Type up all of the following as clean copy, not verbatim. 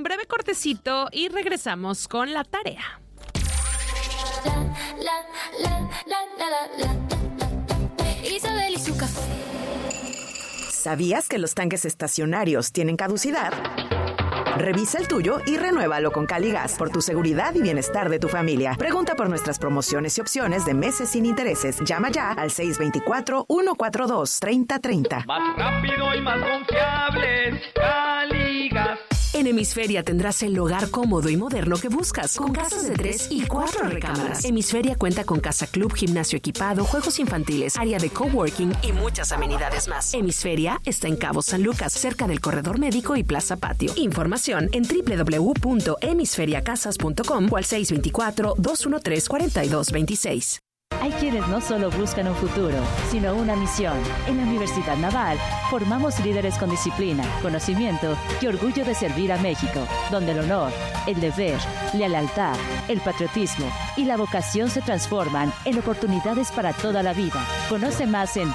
un breve cortecito y regresamos con la tarea. Isabel y su café. ¿Sabías que los tanques estacionarios tienen caducidad? Revisa el tuyo y renuévalo con Caligas por tu seguridad y bienestar de tu familia. Pregunta por nuestras promociones y opciones de meses sin intereses. Llama ya al 624-142-3030. Más rápido y más confiable, Caligas. En Hemisferia tendrás el hogar cómodo y moderno que buscas, con casas de 3 y 4 recámaras. Hemisferia cuenta con casa club, gimnasio equipado, juegos infantiles, área de coworking y muchas amenidades más. Hemisferia está en Cabo San Lucas, cerca del corredor médico y Plaza Patio. Información en www.hemisferiacasas.com o al 624-213-4226. Hay quienes no solo buscan un futuro, sino una misión. En la Universidad Naval, formamos líderes con disciplina, conocimiento y orgullo de servir a México, donde el honor, el deber, la lealtad, el patriotismo y la vocación se transforman en oportunidades para toda la vida. Conoce más en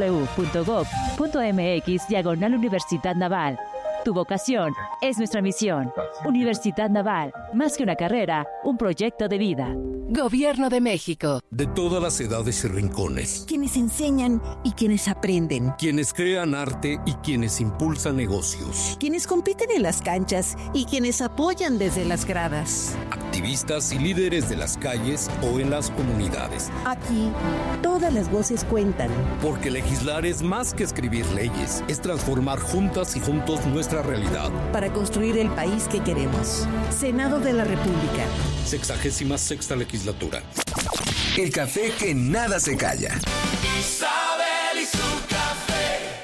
www.gov.mx/Universidad Naval. Tu vocación es nuestra misión. Universidad Naval, más que una carrera, un proyecto de vida. Gobierno de México. De todas las edades y rincones. Quienes enseñan y quienes aprenden. Quienes crean arte y quienes impulsan negocios. Quienes compiten en las canchas y quienes apoyan desde las gradas. Activistas y líderes de las calles o en las comunidades. Aquí, todas las voces cuentan. Porque legislar es más que escribir leyes. Es transformar juntas y juntos nuestra realidad. Para construir el país que queremos. Senado de la República. 66ª legislatura. El café que nada se calla. Isabel y su café.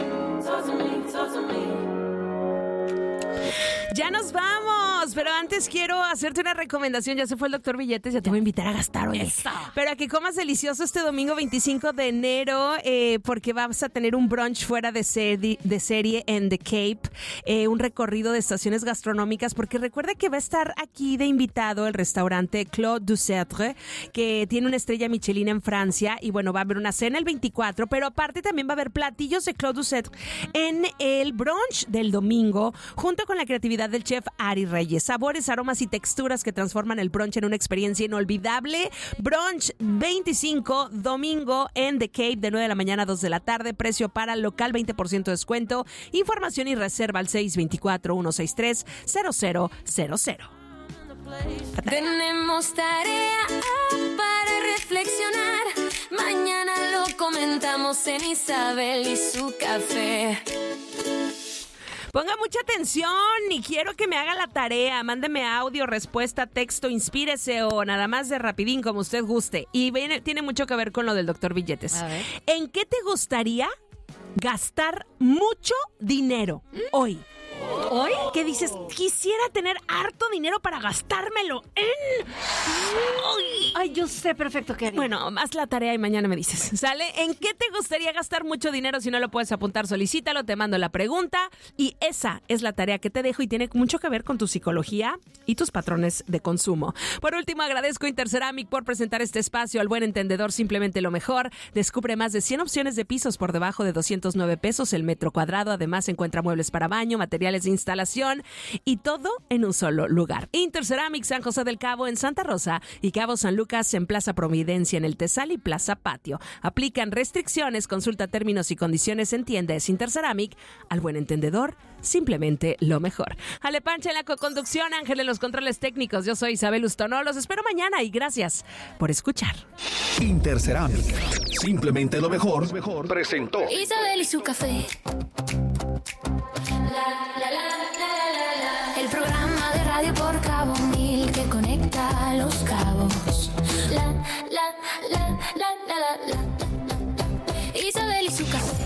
Ya nos vamos, pero antes quiero hacerte una recomendación. Ya se fue el doctor Billetes, ya te voy a invitar a gastar hoy. Pero a que comas delicioso este domingo 25 de enero, porque vas a tener un brunch fuera de serie en The Cape, un recorrido de estaciones gastronómicas, porque recuerda que va a estar aquí de invitado el restaurante Claude Ducetre, que tiene una estrella Michelin en Francia, y bueno, va a haber una cena el 24, pero aparte también va a haber platillos de Claude Ducetre en el brunch del domingo, junto con la creatividad del chef Ari Reyes. Sabores, aromas y texturas que transforman el brunch en una experiencia inolvidable. Brunch 25, domingo en The Cape, de 9 de la mañana a 2 de la tarde. Precio para local, 20% de descuento. Información y reserva al 624-163-0000. Tenemos tarea para reflexionar. Mañana lo comentamos en Isabel y su café. Ponga mucha atención y quiero que me haga la tarea. Mándeme audio, respuesta, texto, inspírese o nada más de rapidín, como usted guste. Y tiene mucho que ver con lo del doctor Billetes. A ver. ¿En qué te gustaría gastar mucho dinero hoy? ¿Hoy? ¿Qué dices? Quisiera tener harto dinero para gastármelo en... Ay, yo sé perfecto qué haría. Bueno, haz la tarea y mañana me dices, ¿sale? ¿En qué te gustaría gastar mucho dinero? Si no lo puedes apuntar, solicítalo, te mando la pregunta. Y esa es la tarea que te dejo y tiene mucho que ver con tu psicología y tus patrones de consumo. Por último, agradezco a Interceramic por presentar este espacio. Al buen entendedor, simplemente lo mejor. Descubre más de 100 opciones de pisos por debajo de 209 pesos el metro cuadrado. Además, encuentra muebles para baño, materiales de instalación y todo en un solo lugar. Interceramic San José del Cabo en Santa Rosa y Cabo San Lucas en Plaza Providencia en el Tesal y Plaza Patio. Aplican restricciones, consulta términos y condiciones en tiendas. Interceramic, al buen entendedor, simplemente lo mejor. Ale Pancha en la coconducción, Ángel en los controles técnicos. Yo soy Isabel Ustonó. Los espero mañana y gracias por escuchar. Interceramic, simplemente lo mejor, presentó Isabel y su café. El programa de radio por Cabo Mil que conecta los cabos. Isabel y su café.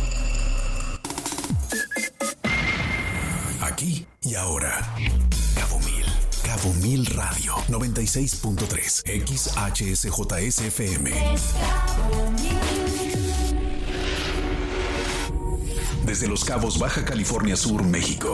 aquí y ahora. Cabo Mil Radio 96.3 XHSJSFM. Desde Los Cabos, Baja California Sur, México.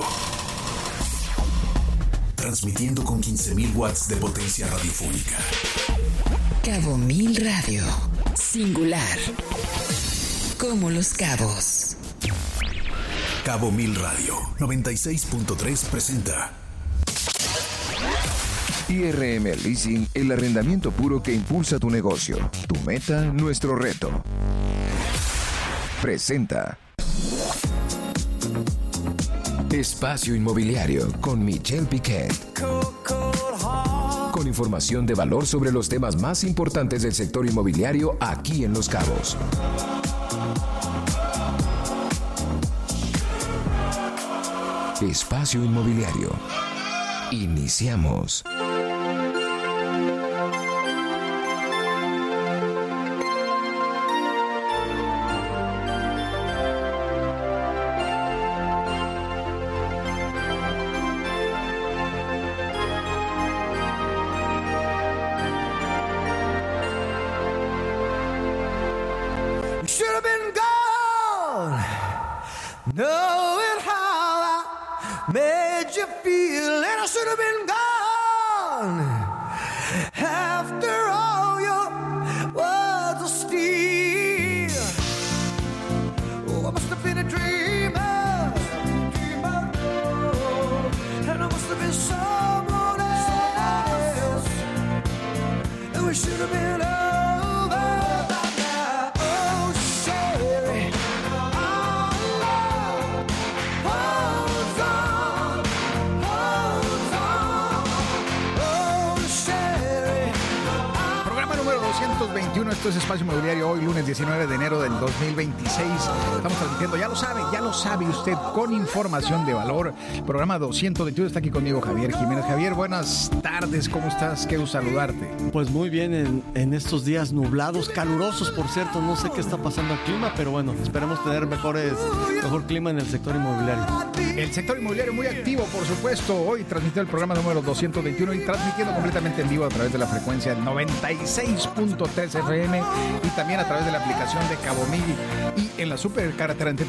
Transmitiendo con 15,000 watts de potencia radiofónica. Cabo Mil Radio. Singular. Como Los Cabos. Cabo Mil Radio 96.3 presenta IRM Leasing, el arrendamiento puro que impulsa tu negocio. Tu meta, nuestro reto. Presenta Espacio Inmobiliario con Michelle Piquet. Con información de valor sobre los temas más importantes del sector inmobiliario aquí en Los Cabos. Espacio Inmobiliario. Iniciamos. Knowing how I made you feel, and I should have been gone. After all, your words of steel. Oh, I must have been a dreamer, and I must have been someone else. And we should have been over by now. Oh, Sherry. Esto es Espacio Inmobiliario, hoy lunes 19 de enero del 2026. Estamos transmitiendo, ya lo sabe usted, con información de valor. Programa 221, está aquí conmigo Javier Jiménez. Javier, buenas tardes, ¿cómo estás? Qué gusto saludarte. Pues muy bien, en estos días nublados, calurosos, por cierto. No sé qué está pasando al clima, pero bueno, esperemos tener mejor clima en el sector inmobiliario. El sector inmobiliario muy activo, por supuesto. Hoy transmitió el programa número 221 y transmitiendo completamente en vivo a través de la frecuencia 96.3 FM y también a través de la aplicación de Cabo Mil y en la supercarretera en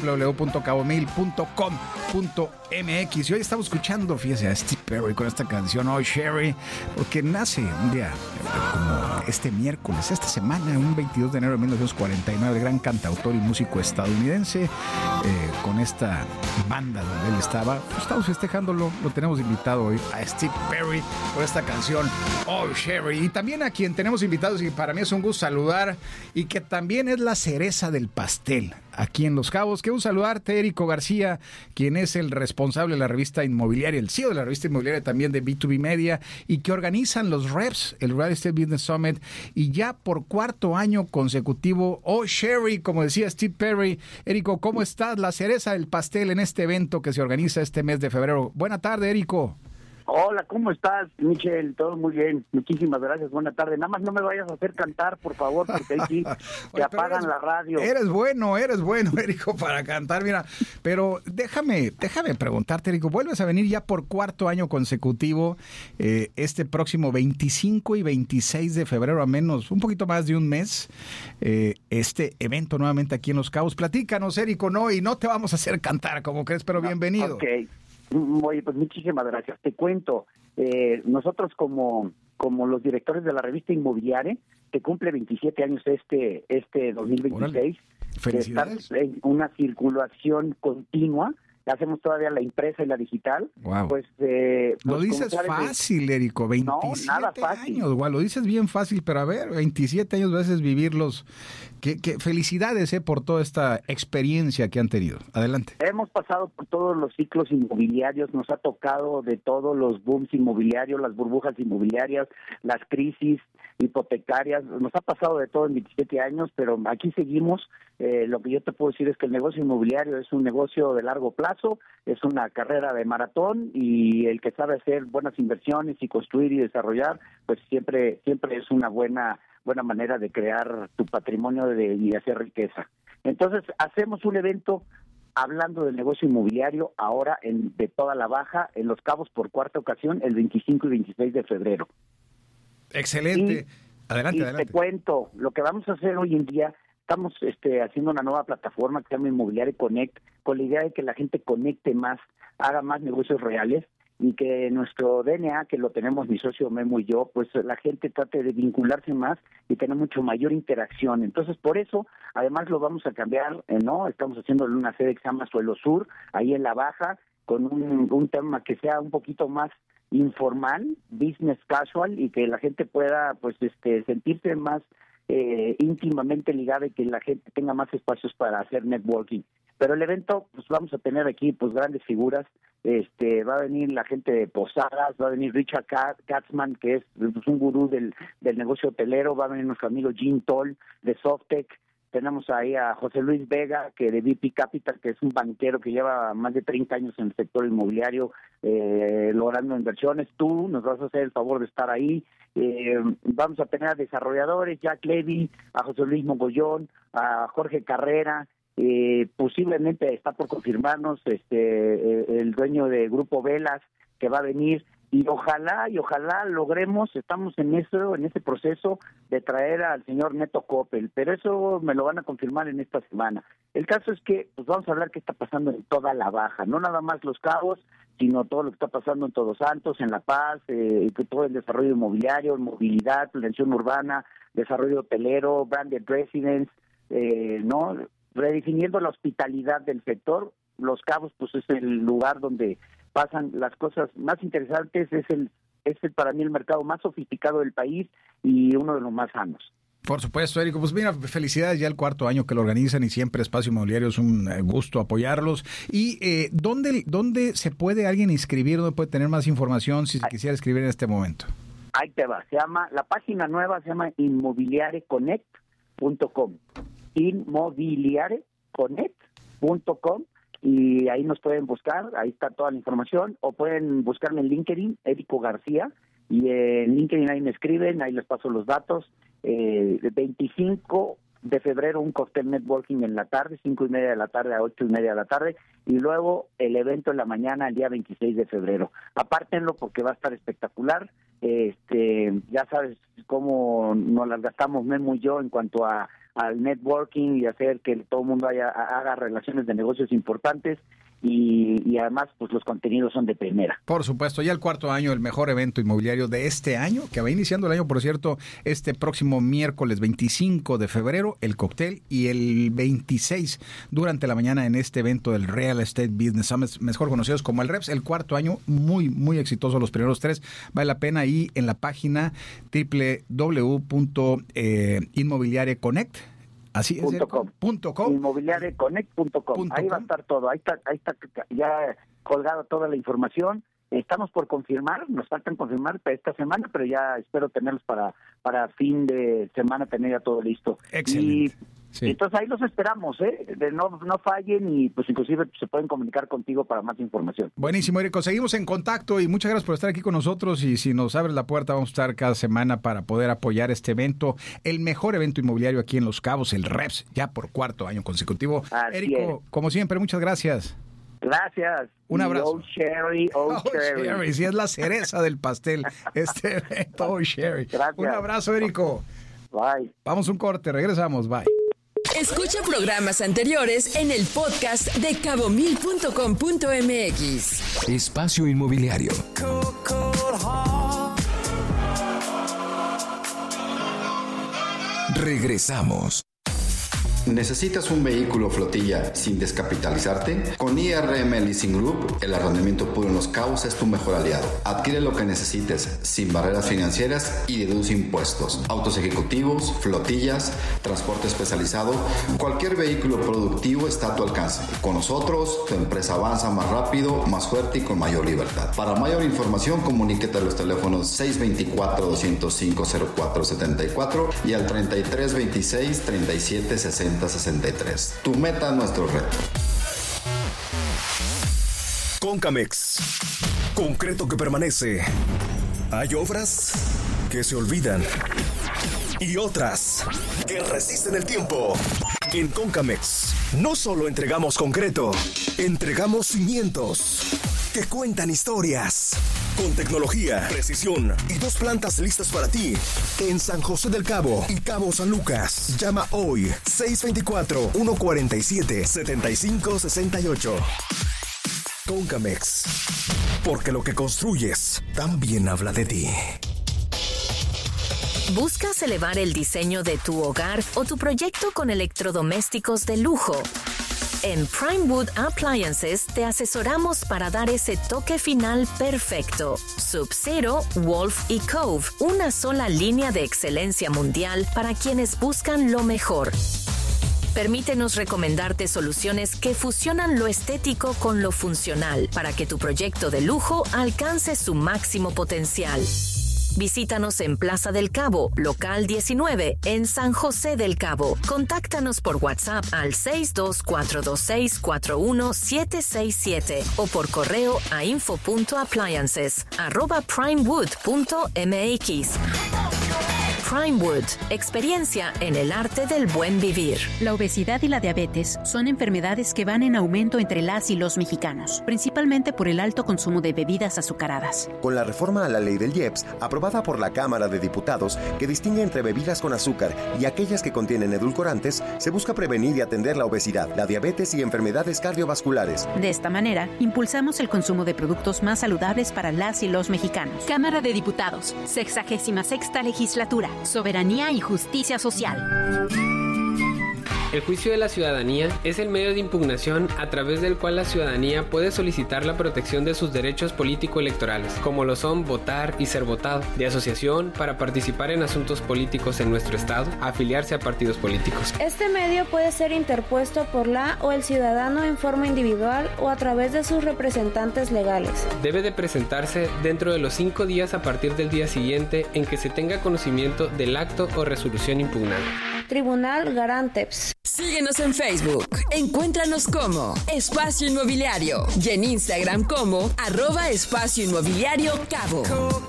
www.cabomil.com.mx. Y hoy estamos escuchando, fíjese, a Steve Perry con esta canción Oh Sherry, porque nace un día como este miércoles, esta semana, un 22 de enero de 1949, el gran cantautor y músico estadounidense, con esta banda donde él estaba. Estamos festejándolo, lo tenemos invitado hoy a Steve Perry por esta canción Oh Sherry, y también a quien tenemos invitados y para mí es un gusto saludar y que también es la cereza del pastel aquí en Los Cabos. Quiero saludarte, Érico García, quien es el responsable de la revista inmobiliaria, el CEO de la revista inmobiliaria también de B2B Media, y que organizan los REPS, el Real Estate Business Summit, y ya por cuarto año consecutivo, Oh Sherry, como decía Steve Perry. Érico, ¿cómo estás? La cereza del pastel en este evento que se organiza este mes de febrero. Buena tarde, Érico. Hola, ¿cómo estás, Michelle? Todo muy bien. Muchísimas gracias. Buena tarde. Nada más no me vayas a hacer cantar, por favor, porque ahí sí te apagan la radio. Eres bueno, Érico, para cantar. Mira, pero déjame preguntarte, Érico, ¿vuelves a venir ya por cuarto año consecutivo este próximo 25 y 26 de febrero, a menos, un poquito más de un mes, este evento nuevamente aquí en Los Cabos? Platícanos, Érico, y no te vamos a hacer cantar, como crees, pero bienvenido. Ok. Oye, pues muchísimas gracias. Te cuento, nosotros como los directores de la revista inmobiliaria, que cumple 27 años este 2026, órale. Felicidades. Estamos en una circulación continua. Hacemos todavía la impresa y la digital. Wow. Pues, lo dices fácil, Érico, 27 nada fácil. Años, wow, lo dices bien fácil, pero a ver, 27 años a veces vivirlos. Que felicidades por toda esta experiencia que han tenido. Adelante. Hemos pasado por todos los ciclos inmobiliarios, nos ha tocado de todos los booms inmobiliarios, las burbujas inmobiliarias, las crisis hipotecarias, nos ha pasado de todo en 27 años, pero aquí seguimos. Lo que yo te puedo decir es que el negocio inmobiliario es un negocio de largo plazo, es una carrera de maratón, y el que sabe hacer buenas inversiones y construir y desarrollar, pues siempre es una buena manera de crear tu patrimonio y de hacer riqueza. Entonces, hacemos un evento hablando del negocio inmobiliario ahora de toda la Baja, en Los Cabos por cuarta ocasión, el 25 y 26 de febrero. Excelente. Adelante. Te cuento, lo que vamos a hacer hoy en día, estamos haciendo una nueva plataforma que se llama Inmobiliaria Connect, con la idea de que la gente conecte más, haga más negocios reales, y que nuestro DNA, que lo tenemos mi socio Memo y yo, pues la gente trate de vincularse más y tener mucho mayor interacción. Entonces, por eso, además lo vamos a cambiar, ¿no? Estamos haciéndole una sede que se llama Suelo Sur, ahí en la Baja, con un tema que sea un poquito más informal, business casual, y que la gente pueda pues sentirse más íntimamente ligada y que la gente tenga más espacios para hacer networking. Pero el evento, pues vamos a tener aquí pues grandes figuras. Va a venir la gente de Posadas, va a venir Richard Katzman, que es pues, un gurú del negocio hotelero, va a venir nuestro amigo Jim Toll de Softec. Tenemos ahí a José Luis Vega, que de VP Capital, que es un banquero que lleva más de 30 años en el sector inmobiliario, logrando inversiones. Tú nos vas a hacer el favor de estar ahí. Vamos a tener a desarrolladores, Jack Levy, a José Luis Mogollón, a Jorge Carrera. Posiblemente está por confirmarnos el dueño de Grupo Velas, que va a venir. Y ojalá logremos, estamos en ese proceso de traer al señor Neto Coppel, pero eso me lo van a confirmar en esta semana. El caso es que pues vamos a hablar qué está pasando en toda la Baja, no nada más Los Cabos, sino todo lo que está pasando en Todos Santos, en La Paz, todo el desarrollo inmobiliario, movilidad, planeación urbana, desarrollo hotelero, branded residence, ¿no? Redefiniendo la hospitalidad del sector. Los Cabos pues es el lugar donde pasan las cosas más interesantes, es para mí el mercado más sofisticado del país y uno de los más sanos. Por supuesto, Érico. Pues mira, felicidades, ya el 4º año que lo organizan y siempre Espacio Inmobiliario es un gusto apoyarlos. ¿Y dónde se puede alguien inscribir? ¿Dónde puede tener más información si se quisiera inscribir en este momento? Ahí te va. La página nueva se llama inmobiliareconnect.com. Inmobiliareconnect.com. Y ahí nos pueden buscar, ahí está toda la información, o pueden buscarme en LinkedIn, Érico García, y en LinkedIn ahí me escriben, ahí les paso los datos. 25 de febrero un cóctel networking en la tarde, 5:30 de la tarde a 8:30 de la tarde, y luego el evento en la mañana el día 26 de febrero. Apártenlo porque va a estar espectacular. Ya sabes cómo nos las gastamos Memo y yo en cuanto al networking y hacer que todo el mundo haga relaciones de negocios importantes y además pues los contenidos son de primera. Por supuesto, ya el 4º año, el mejor evento inmobiliario de este año, que va iniciando el año, por cierto, este próximo miércoles 25 de febrero, el cóctel, y el 26 durante la mañana en este evento del Real Estate Business Summit, mejor conocidos como el REBS, el 4º año, muy, muy exitoso los primeros 3, vale la pena ahí en la página www.inmobiliareconnect. Así es. .com. Inmobiliareconnect.com. Ahí va a estar todo. Ahí está ya colgada toda la información. Estamos por confirmar, nos faltan confirmar para esta semana, pero ya espero tenerlos para fin de semana, tener ya todo listo. Excelente. Sí. Entonces ahí los esperamos, no fallen y pues inclusive se pueden comunicar contigo para más información. Buenísimo, Érico, seguimos en contacto y muchas gracias por estar aquí con nosotros, y si nos abres la puerta vamos a estar cada semana para poder apoyar este evento, el mejor evento inmobiliario aquí en Los Cabos, el REBS, ya por 4º año consecutivo. Érico, como siempre, muchas gracias. Gracias. Un abrazo. Oh, Sherry, Sherry. Sí, es la cereza del pastel este evento. Oh, Sherry. Gracias. Un abrazo, Érico. Bye. Vamos un corte, regresamos. Bye. Escucha programas anteriores en el podcast de cabomil.com.mx. Espacio Inmobiliario. Regresamos. ¿Necesitas un vehículo flotilla sin descapitalizarte? Con IRM Leasing Group, el arrendamiento puro en Los Cabos es tu mejor aliado. Adquiere lo que necesites, sin barreras financieras y deduce impuestos. Autos ejecutivos, flotillas, transporte especializado, cualquier vehículo productivo está a tu alcance. Con nosotros, tu empresa avanza más rápido, más fuerte y con mayor libertad. Para mayor información, comuníquete a los teléfonos 624-205-0474 y al 3326-3760. 63. Tu meta, nuestro reto. Concamex. Concreto que permanece. Hay obras que se olvidan y otras que resisten el tiempo. En Concamex no solo entregamos concreto, entregamos cimientos que cuentan historias. Con tecnología, precisión y 2 plantas listas para ti. En San José del Cabo y Cabo San Lucas. Llama hoy 624-147-7568. Concamex. Porque lo que construyes también habla de ti. ¿Buscas elevar el diseño de tu hogar o tu proyecto con electrodomésticos de lujo? En Primewood Appliances te asesoramos para dar ese toque final perfecto. Sub-Zero, Wolf y Cove, una sola línea de excelencia mundial para quienes buscan lo mejor. Permítenos recomendarte soluciones que fusionan lo estético con lo funcional para que tu proyecto de lujo alcance su máximo potencial. Visítanos en Plaza del Cabo, local 19, en San José del Cabo. Contáctanos por WhatsApp al 624264177 o por correo a info.appliances@primewood.mx. Primewood, experiencia en el arte del buen vivir. La obesidad y la diabetes son enfermedades que van en aumento entre las y los mexicanos, principalmente por el alto consumo de bebidas azucaradas. Con la reforma a la ley del IEPS, aprobada por la Cámara de Diputados, que distingue entre bebidas con azúcar y aquellas que contienen edulcorantes, se busca prevenir y atender la obesidad, la diabetes y enfermedades cardiovasculares. De esta manera, impulsamos el consumo de productos más saludables para las y los mexicanos. Cámara de Diputados, 66ª Legislatura. Soberanía y justicia social. El juicio de la ciudadanía es el medio de impugnación a través del cual la ciudadanía puede solicitar la protección de sus derechos político-electorales, como lo son votar y ser votado, de asociación para participar en asuntos políticos en nuestro estado, afiliarse a partidos políticos. Este medio puede ser interpuesto por la o el ciudadano en forma individual o a través de sus representantes legales. Debe de presentarse dentro de los 5 días a partir del día siguiente en que se tenga conocimiento del acto o resolución impugnada. Tribunal Garanteps. Síguenos en Facebook. Encuéntranos como Espacio Inmobiliario y en Instagram como @Espacio Inmobiliario Cabo.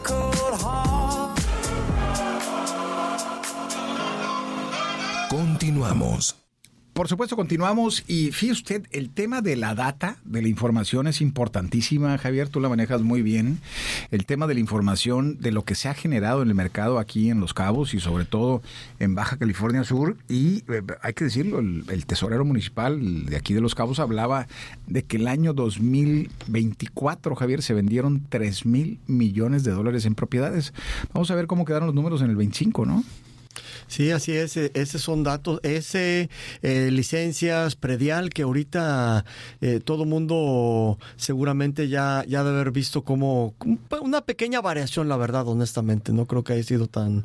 Continuamos. Por supuesto, continuamos y fíjese usted, el tema de la data, de la información es importantísima, Javier, tú la manejas muy bien. El tema de la información, de lo que se ha generado en el mercado aquí en Los Cabos y sobre todo en Baja California Sur. Y hay que decirlo, el tesorero municipal de aquí de Los Cabos hablaba de que el año 2024, Javier, se vendieron $3,000 millones en propiedades. Vamos a ver cómo quedaron los números en el 25, ¿no? Sí, así es. Esos son datos. Licencias, predial, que ahorita todo mundo seguramente ya debe haber visto como una pequeña variación, la verdad, honestamente. No creo que haya sido tan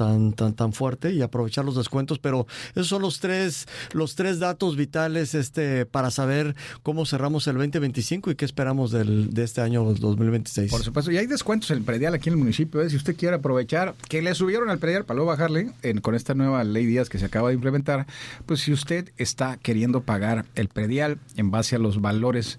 fuerte y aprovechar los descuentos, pero esos son los tres datos vitales para saber cómo cerramos el 2025 y qué esperamos de este año 2026. Por supuesto, y hay descuentos en el predial aquí en el municipio. Si usted quiere aprovechar que le subieron al predial para luego bajarle con esta nueva ley Díaz que se acaba de implementar, pues si usted está queriendo pagar el predial en base a los valores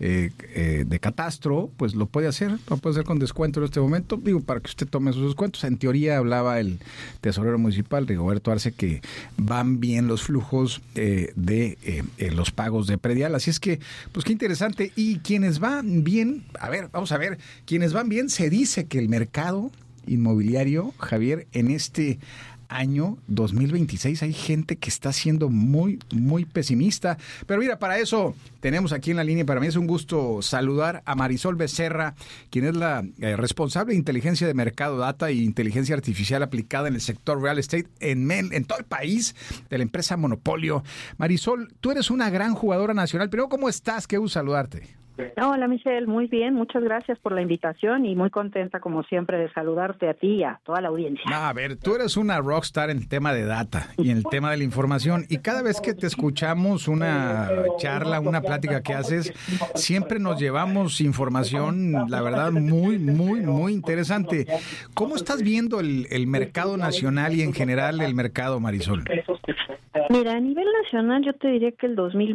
de catastro, pues lo puede hacer con descuento en este momento, digo, para que usted tome esos descuentos. En teoría hablaba el tesorero municipal, Rigoberto Arce, que van bien los flujos de los pagos de predial, así es que, pues qué interesante. Y quienes van bien, vamos a ver, quienes van bien, se dice que el mercado inmobiliario, Javier, en este año 2026 hay gente que está siendo muy, muy pesimista. Pero mira, para eso tenemos aquí en la línea, para mí es un gusto saludar a Marisol Becerra, quien es la responsable de inteligencia de mercado, data e inteligencia artificial aplicada en el sector real estate en todo el país, de la empresa Monopolio. Marisol, tú eres una gran jugadora nacional. Primero, ¿cómo estás? Qué gusto saludarte. Hola, Michelle, muy bien, muchas gracias por la invitación y muy contenta como siempre de saludarte a ti y a toda la audiencia. A ver, tú eres una rockstar en el tema de data y en el tema de la información, y cada vez que te escuchamos una charla, una plática que haces, siempre nos llevamos información, la verdad, muy, muy, muy interesante. ¿Cómo estás viendo el mercado nacional y en general el mercado, Marisol? Mira, a nivel nacional yo te diría que el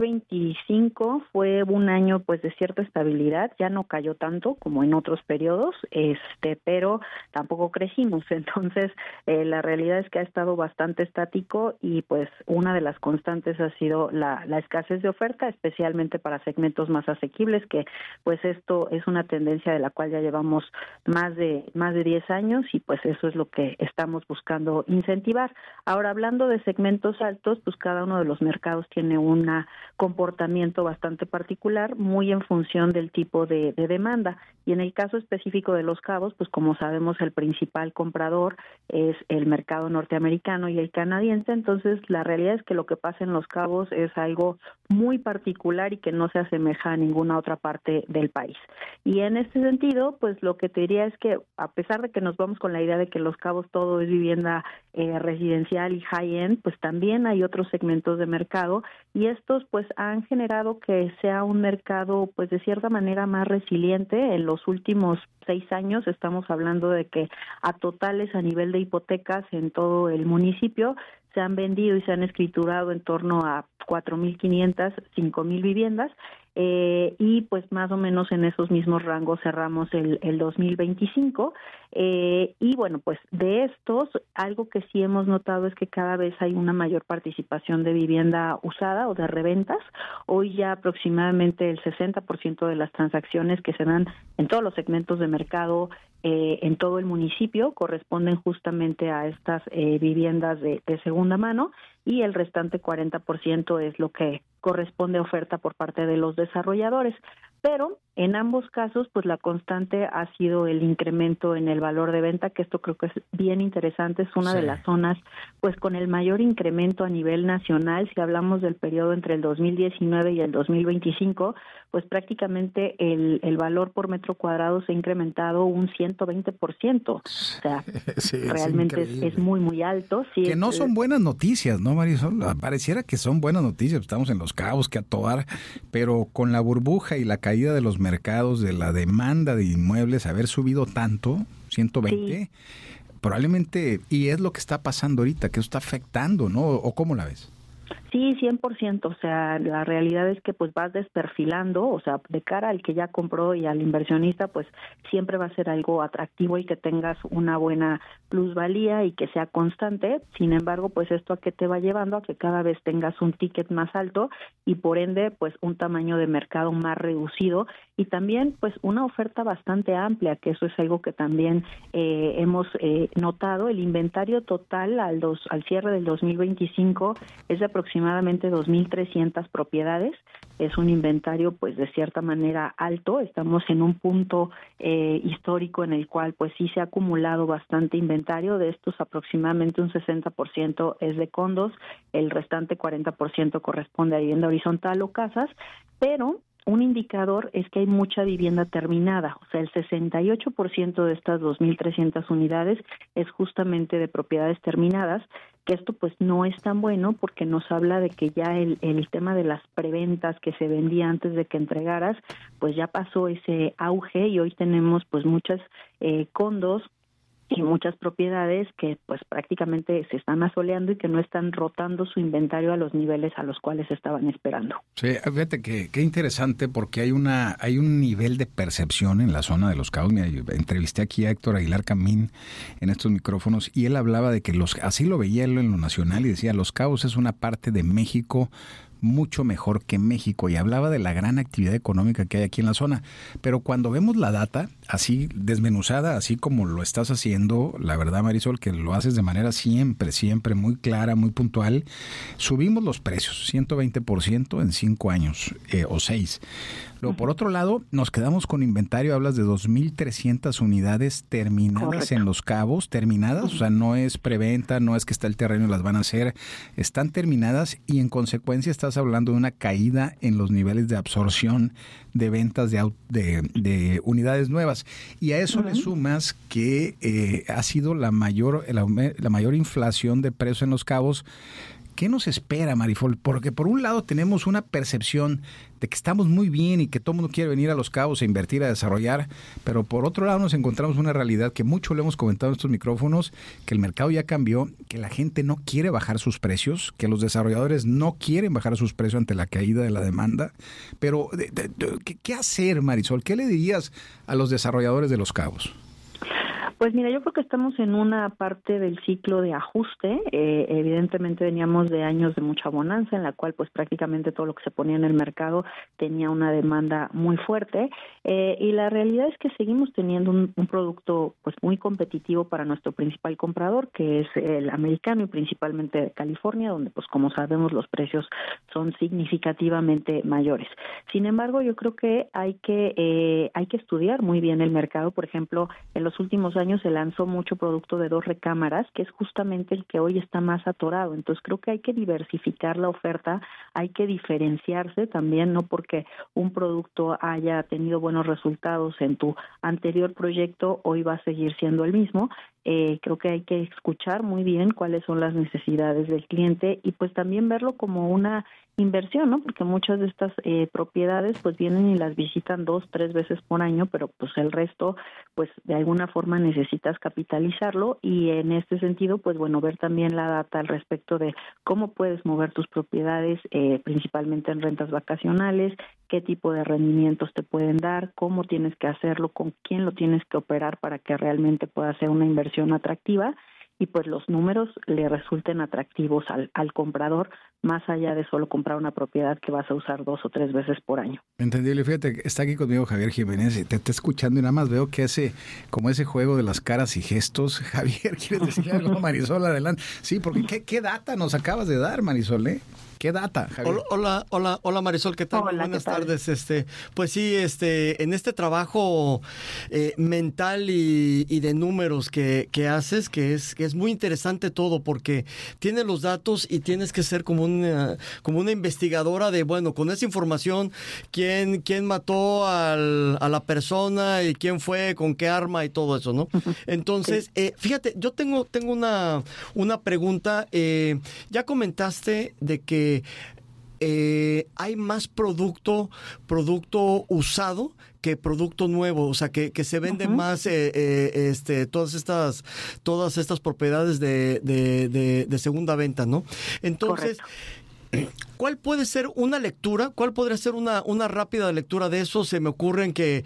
2025 fue un año pues de cierta estabilidad, ya no cayó tanto como en otros periodos, pero tampoco crecimos, entonces la realidad es que ha estado bastante estático y pues una de las constantes ha sido la escasez de oferta, especialmente para segmentos más asequibles, que pues esto es una tendencia de la cual ya llevamos más de 10 años y pues eso es lo que estamos buscando incentivar. Ahora, hablando de segmentos altos, pues cada uno de los mercados tiene un comportamiento bastante particular, muy en función del tipo de demanda. Y en el caso específico de Los Cabos, pues como sabemos, el principal comprador es el mercado norteamericano y el canadiense. Entonces, la realidad es que lo que pasa en Los Cabos es algo muy particular y que no se asemeja a ninguna otra parte del país. Y en este sentido, pues lo que te diría es que, a pesar de que nos vamos con la idea de que Los Cabos todo es vivienda residencial y high-end, pues también hay otros segmentos de mercado, y estos pues han generado que sea un mercado pues de cierta manera más resiliente. En los últimos 6 años estamos hablando de que a totales a nivel de hipotecas en todo el municipio se han vendido y se han escriturado en torno a 4.500, 5.000 viviendas, y pues más o menos en esos mismos rangos cerramos el 2025, y bueno, pues de estos, algo que sí hemos notado es que cada vez hay una mayor participación de vivienda usada o de reventas. Hoy ya aproximadamente el 60% de las transacciones que se dan en todos los segmentos de mercado en todo el municipio corresponden justamente a estas viviendas de segunda mano, y el restante 40% es lo que corresponde a oferta por parte de los desarrolladores. Pero en ambos casos, pues la constante ha sido el incremento en el valor de venta, que esto creo que es bien interesante. Es una de las zonas pues con el mayor incremento a nivel nacional. Si hablamos del periodo entre el 2019 y el 2025, pues prácticamente el valor por metro cuadrado se ha incrementado un 120%. O sea, realmente es muy, muy alto. Sí, que no son buenas noticias, ¿no, Marisol? Pareciera que son buenas noticias. Estamos en Los Cabos, que a todo dar, pero con la burbuja y la caída de los mercados, de la demanda de inmuebles, haber subido tanto, 120, probablemente, y es lo que está pasando ahorita, que eso está afectando, ¿no? ¿O cómo la ves? Sí, 100%, o sea, la realidad es que pues vas desperfilando, o sea, de cara al que ya compró y al inversionista, pues siempre va a ser algo atractivo y que tengas una buena plusvalía y que sea constante. Sin embargo, pues esto a qué te va llevando, a que cada vez tengas un ticket más alto y por ende, pues un tamaño de mercado más reducido y también pues una oferta bastante amplia, que eso es algo que también hemos notado. El inventario total al cierre del 2025 es de aproximadamente 2.300 propiedades. Es un inventario pues de cierta manera alto. Estamos en un punto histórico en el cual pues sí se ha acumulado bastante inventario. De estos aproximadamente un 60% es de condos, el restante 40% corresponde a vivienda horizontal o casas, pero un indicador es que hay mucha vivienda terminada, o sea, el 68% de estas 2.300 unidades es justamente de propiedades terminadas, que esto pues no es tan bueno porque nos habla de que ya el tema de las preventas que se vendía antes de que entregaras, pues ya pasó ese auge y hoy tenemos pues muchas condos y muchas propiedades que pues prácticamente se están asoleando y que no están rotando su inventario a los niveles a los cuales estaban esperando. Sí, fíjate que qué interesante porque hay un nivel de percepción en la zona de Los Cabos. Mira, yo entrevisté aquí a Héctor Aguilar Camín en estos micrófonos y él hablaba de que así lo veía él en lo nacional y decía, Los Cabos es una parte de México mucho mejor que México, y hablaba de la gran actividad económica que hay aquí en la zona. Pero cuando vemos la data así desmenuzada, así como lo estás haciendo, la verdad, Marisol, que lo haces de manera siempre muy clara, muy puntual, subimos los precios 120% en 5 años o 6. Luego, por otro lado, nos quedamos con inventario. Hablas de 2.300 unidades terminadas. Correcto. En Los Cabos, terminadas, o sea, no es preventa, no es que está el terreno y las van a hacer, están terminadas, y en consecuencia estás hablando de una caída en los niveles de absorción de ventas de unidades nuevas. Y a eso le sumas que ha sido la mayor inflación de precios en Los Cabos. ¿Qué nos espera, Marisol? Porque por un lado tenemos una percepción de que estamos muy bien y que todo el mundo quiere venir a Los Cabos a invertir, a desarrollar, pero por otro lado nos encontramos una realidad que mucho le hemos comentado en estos micrófonos, que el mercado ya cambió, que la gente no quiere bajar sus precios, que los desarrolladores no quieren bajar sus precios ante la caída de la demanda. Pero, ¿qué hacer, Marisol? ¿Qué le dirías a los desarrolladores de Los Cabos? Pues mira, yo creo que estamos en una parte del ciclo de ajuste. Evidentemente veníamos de años de mucha bonanza en la cual pues prácticamente todo lo que se ponía en el mercado tenía una demanda muy fuerte y la realidad es que seguimos teniendo un producto pues muy competitivo para nuestro principal comprador, que es el americano y principalmente de California, donde pues como sabemos los precios son significativamente mayores. Sin embargo, yo creo que hay que estudiar muy bien el mercado. Por ejemplo, en los últimos años se lanzó mucho producto de 2 recámaras, que es justamente el que hoy está más atorado. Entonces creo que hay que diversificar la oferta, hay que diferenciarse también, no porque un producto haya tenido buenos resultados en tu anterior proyecto, hoy va a seguir siendo el mismo. Creo que hay que escuchar muy bien cuáles son las necesidades del cliente y pues también verlo como una inversión, ¿no? Porque muchas de estas propiedades pues vienen y las visitan 2-3 veces por año, pero pues el resto pues de alguna forma necesitas capitalizarlo y en este sentido pues bueno, ver también la data al respecto de cómo puedes mover tus propiedades principalmente en rentas vacacionales, qué tipo de rendimientos te pueden dar, cómo tienes que hacerlo, con quién lo tienes que operar para que realmente pueda ser una inversión atractiva y pues los números le resulten atractivos al comprador, más allá de solo comprar una propiedad que vas a usar 2 o 3 veces por año. Entendible, fíjate, está aquí conmigo Javier Jiménez, y te está escuchando y nada más veo que hace como ese juego de las caras y gestos. Javier, ¿quieres decir algo? Marisol, adelante. Sí, porque ¿qué data nos acabas de dar, Marisol, ¿Qué data, Javier? Hola Marisol, ¿qué tal? Hola, buenas ¿qué tal? tardes. Pues sí, en este trabajo mental y de números que haces, que es muy interesante todo, porque tienes los datos y tienes que ser como una investigadora de, bueno, con esa información, quién mató a la persona y quién fue, con qué arma y todo eso, ¿no? Entonces, fíjate, yo tengo una pregunta. Ya comentaste de que hay más producto usado que producto nuevo, o sea, que se vende más todas estas propiedades de segunda venta, ¿no? Entonces, correcto. ¿Cuál puede ser una lectura? ¿Cuál podría ser una rápida lectura de eso? Se me ocurren que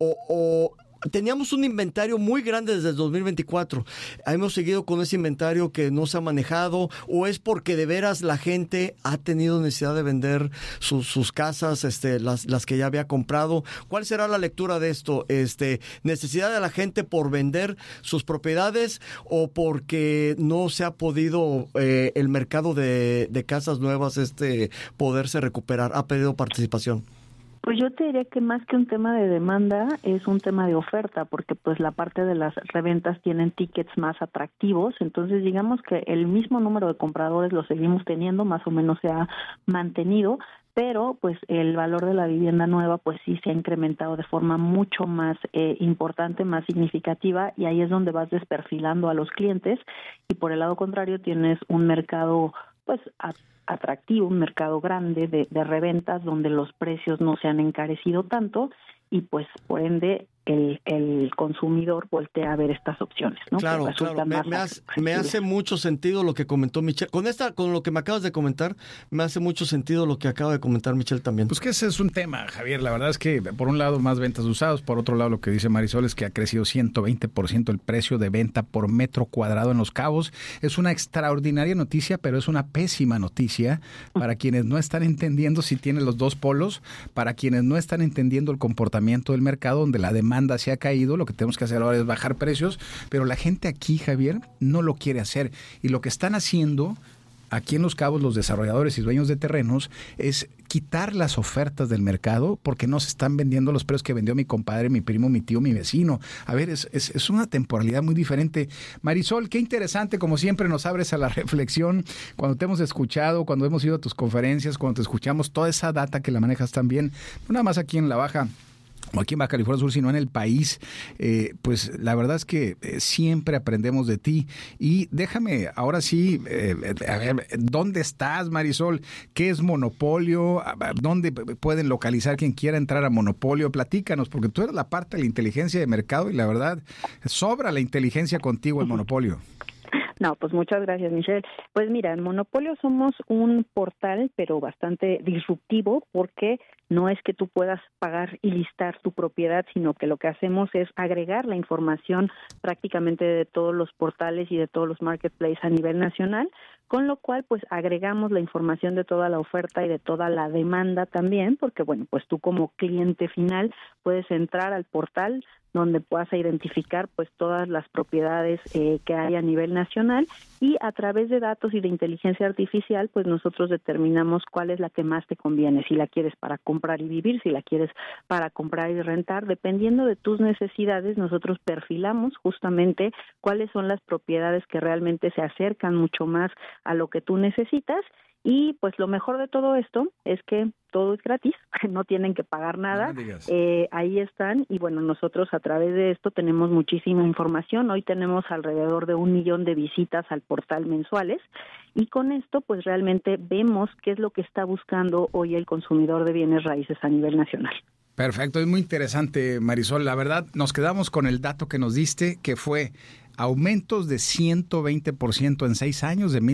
teníamos un inventario muy grande desde el 2024. Hemos seguido con ese inventario que no se ha manejado, o es porque de veras la gente ha tenido necesidad de vender sus casas, las que ya había comprado. ¿Cuál será la lectura de esto? ¿Necesidad de la gente por vender sus propiedades o porque no se ha podido el mercado de casas nuevas poderse recuperar? ¿Ha pedido participación? Pues yo te diría que más que un tema de demanda es un tema de oferta, porque pues la parte de las reventas tienen tickets más atractivos, entonces digamos que el mismo número de compradores lo seguimos teniendo, más o menos se ha mantenido, pero pues el valor de la vivienda nueva pues sí se ha incrementado de forma mucho más importante, más significativa, y ahí es donde vas desperfilando a los clientes, y por el lado contrario tienes un mercado pues atractivo, un mercado grande de reventas donde los precios no se han encarecido tanto y pues por ende el consumidor voltea a ver estas opciones, ¿no? Claro. Me hace mucho sentido lo que comentó Michelle. Con lo que me acabas de comentar, me hace mucho sentido lo que acaba de comentar Michelle también. Pues que ese es un tema, Javier. La verdad es que por un lado más ventas usados, por otro lado lo que dice Marisol es que ha crecido 120% el precio de venta por metro cuadrado en Los Cabos. Es una extraordinaria noticia, pero es una pésima noticia para quienes no están entendiendo si tiene los dos polos, para quienes no están entendiendo el comportamiento del mercado donde la demanda se ha caído. Lo que tenemos que hacer ahora es bajar precios, pero la gente aquí, Javier, no lo quiere hacer, y lo que están haciendo aquí en Los Cabos los desarrolladores y dueños de terrenos es quitar las ofertas del mercado porque no se están vendiendo los precios que vendió mi compadre, mi primo, mi tío, mi vecino. A ver, es una temporalidad muy diferente. Marisol, qué interesante, como siempre nos abres a la reflexión cuando te hemos escuchado, cuando hemos ido a tus conferencias, cuando te escuchamos, toda esa data que la manejas tan bien, no nada más aquí en la Baja, o aquí en Baja California Sur, sino en el país. Pues la verdad es que siempre aprendemos de ti. Y déjame, ahora sí, a ver, ¿dónde estás, Marisol? ¿Qué es Monopolio? ¿Dónde pueden localizar quien quiera entrar a Monopolio? Platícanos, porque tú eres la parte de la inteligencia de mercado y la verdad, sobra la inteligencia contigo en Monopolio. No, pues muchas gracias, Michelle. Pues mira, en Monopolio somos un portal, pero bastante disruptivo, porque no es que tú puedas pagar y listar tu propiedad, sino que lo que hacemos es agregar la información prácticamente de todos los portales y de todos los marketplaces a nivel nacional, con lo cual pues agregamos la información de toda la oferta y de toda la demanda también, porque bueno, pues tú como cliente final puedes entrar al portal donde puedas identificar pues todas las propiedades que hay a nivel nacional, y a través de datos y de inteligencia artificial pues nosotros determinamos cuál es la que más te conviene, si la quieres para comprar y vivir, si la quieres para comprar y rentar. Dependiendo de tus necesidades, nosotros perfilamos justamente cuáles son las propiedades que realmente se acercan mucho más a lo que tú necesitas. Y pues lo mejor de todo esto es que todo es gratis, no tienen que pagar nada, ahí están, y bueno, nosotros a través de esto tenemos muchísima información. Hoy tenemos alrededor de 1 millón de visitas al portal mensuales, y con esto pues realmente vemos qué es lo que está buscando hoy el consumidor de bienes raíces a nivel nacional. Perfecto, es muy interesante, Marisol. La verdad, nos quedamos con el dato que nos diste, que fue aumentos de 120% en 6 años, del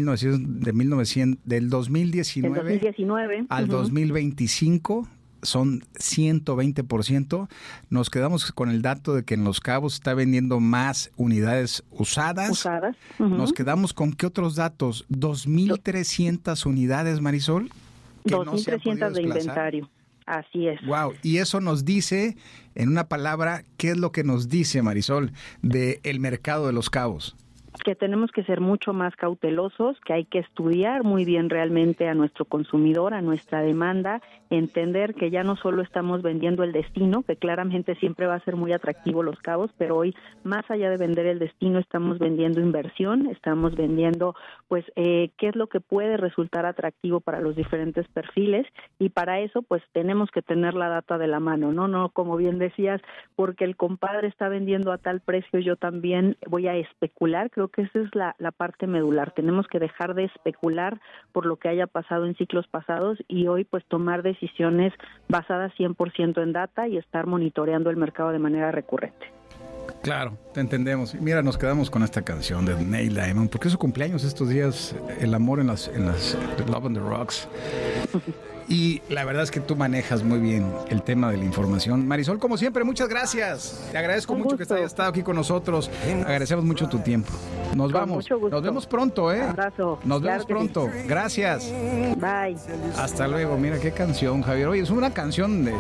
2019 al 2025, son 120%. Nos quedamos con el dato de que en Los Cabos está vendiendo más unidades usadas. Nos quedamos con ¿qué otros datos? 2.300 unidades, Marisol. 2.300 de inventario. Así es. Wow, y eso nos dice, en una palabra, ¿qué es lo que nos dice, Marisol, del mercado de Los Cabos? Que tenemos que ser mucho más cautelosos, que hay que estudiar muy bien realmente a nuestro consumidor, a nuestra demanda, entender que ya no solo estamos vendiendo el destino, que claramente siempre va a ser muy atractivo Los Cabos, pero hoy, más allá de vender el destino, estamos vendiendo inversión, estamos vendiendo pues qué es lo que puede resultar atractivo para los diferentes perfiles, y para eso pues tenemos que tener la data de la mano, no como bien decías, porque el compadre está vendiendo a tal precio, yo también voy a especular. Creo que esa es la parte medular. Tenemos que dejar de especular por lo que haya pasado en ciclos pasados, y hoy pues tomar decisiones basadas 100% en data y estar monitoreando el mercado de manera recurrente. Claro, te entendemos. Mira, nos quedamos con esta canción de Neil Diamond, porque es su cumpleaños estos días, el amor en las Love on the Rocks. Y la verdad es que tú manejas muy bien el tema de la información. Marisol, como siempre, muchas gracias. Te agradezco mucho que hayas estado aquí con nosotros. Agradecemos mucho tu tiempo. Nos vamos. Nos vemos pronto, ¿eh? Abrazo. Nos vemos pronto. Sí. Gracias. Bye. Hasta luego. Mira qué canción, Javier. Oye, es una canción de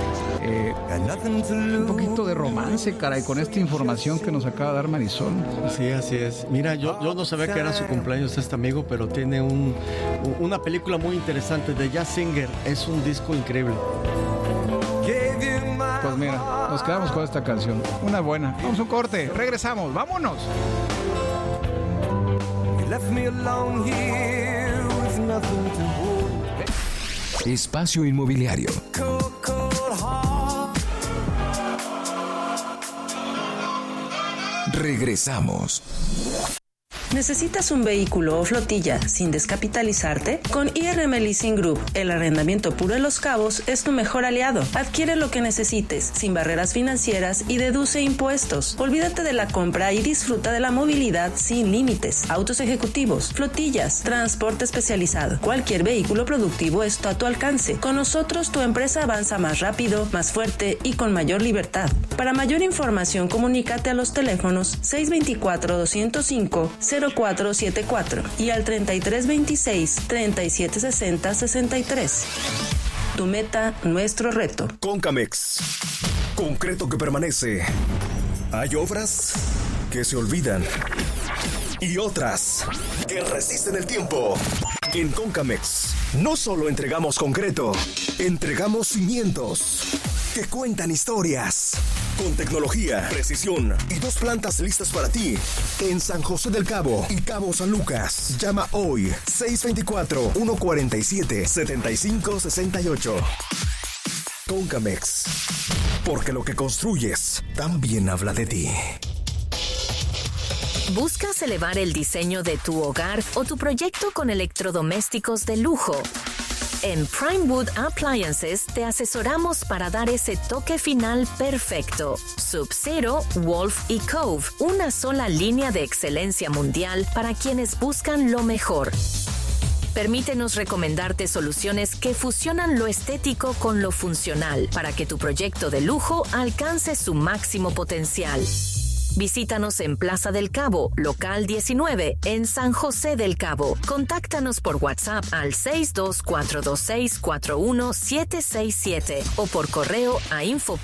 un poquito de romance, caray, con esta información que nos acaba de dar Marisol. Sí, así es. Mira, yo no sabía que era su cumpleaños este amigo, pero tiene una película muy interesante de Jazz Singer. Es un disco increíble. Pues mira, nos quedamos con esta canción. Una buena. Vamos a un corte. Regresamos. ¡Vámonos! Espacio Inmobiliario. Regresamos. ¿Necesitas un vehículo o flotilla sin descapitalizarte? Con IRM Leasing Group, el arrendamiento puro de Los Cabos es tu mejor aliado. Adquiere lo que necesites, sin barreras financieras, y deduce impuestos. Olvídate de la compra y disfruta de la movilidad sin límites. Autos ejecutivos, flotillas, transporte especializado. Cualquier vehículo productivo está a tu alcance. Con nosotros tu empresa avanza más rápido, más fuerte y con mayor libertad. Para mayor información, comunícate a los teléfonos 624-205-0474 y al 3326-3760-63. Tu meta, nuestro reto. Concamex. Concreto que permanece. Hay obras que se olvidan y otras que resisten el tiempo. En Concamex no solo entregamos concreto, entregamos cimientos que cuentan historias. Con tecnología, precisión y 2 plantas listas para ti en San José del Cabo y Cabo San Lucas. Llama hoy 624-147-7568. Concamex, porque lo que construyes también habla de ti. ¿Buscas elevar el diseño de tu hogar o tu proyecto con electrodomésticos de lujo? En Primewood Appliances te asesoramos para dar ese toque final perfecto. Sub-Zero, Wolf y Cove, una sola línea de excelencia mundial para quienes buscan lo mejor. Permítenos recomendarte soluciones que fusionan lo estético con lo funcional para que tu proyecto de lujo alcance su máximo potencial. Visítanos en Plaza del Cabo, local 19, en San José del Cabo. Contáctanos por WhatsApp al 624264177 o por correo a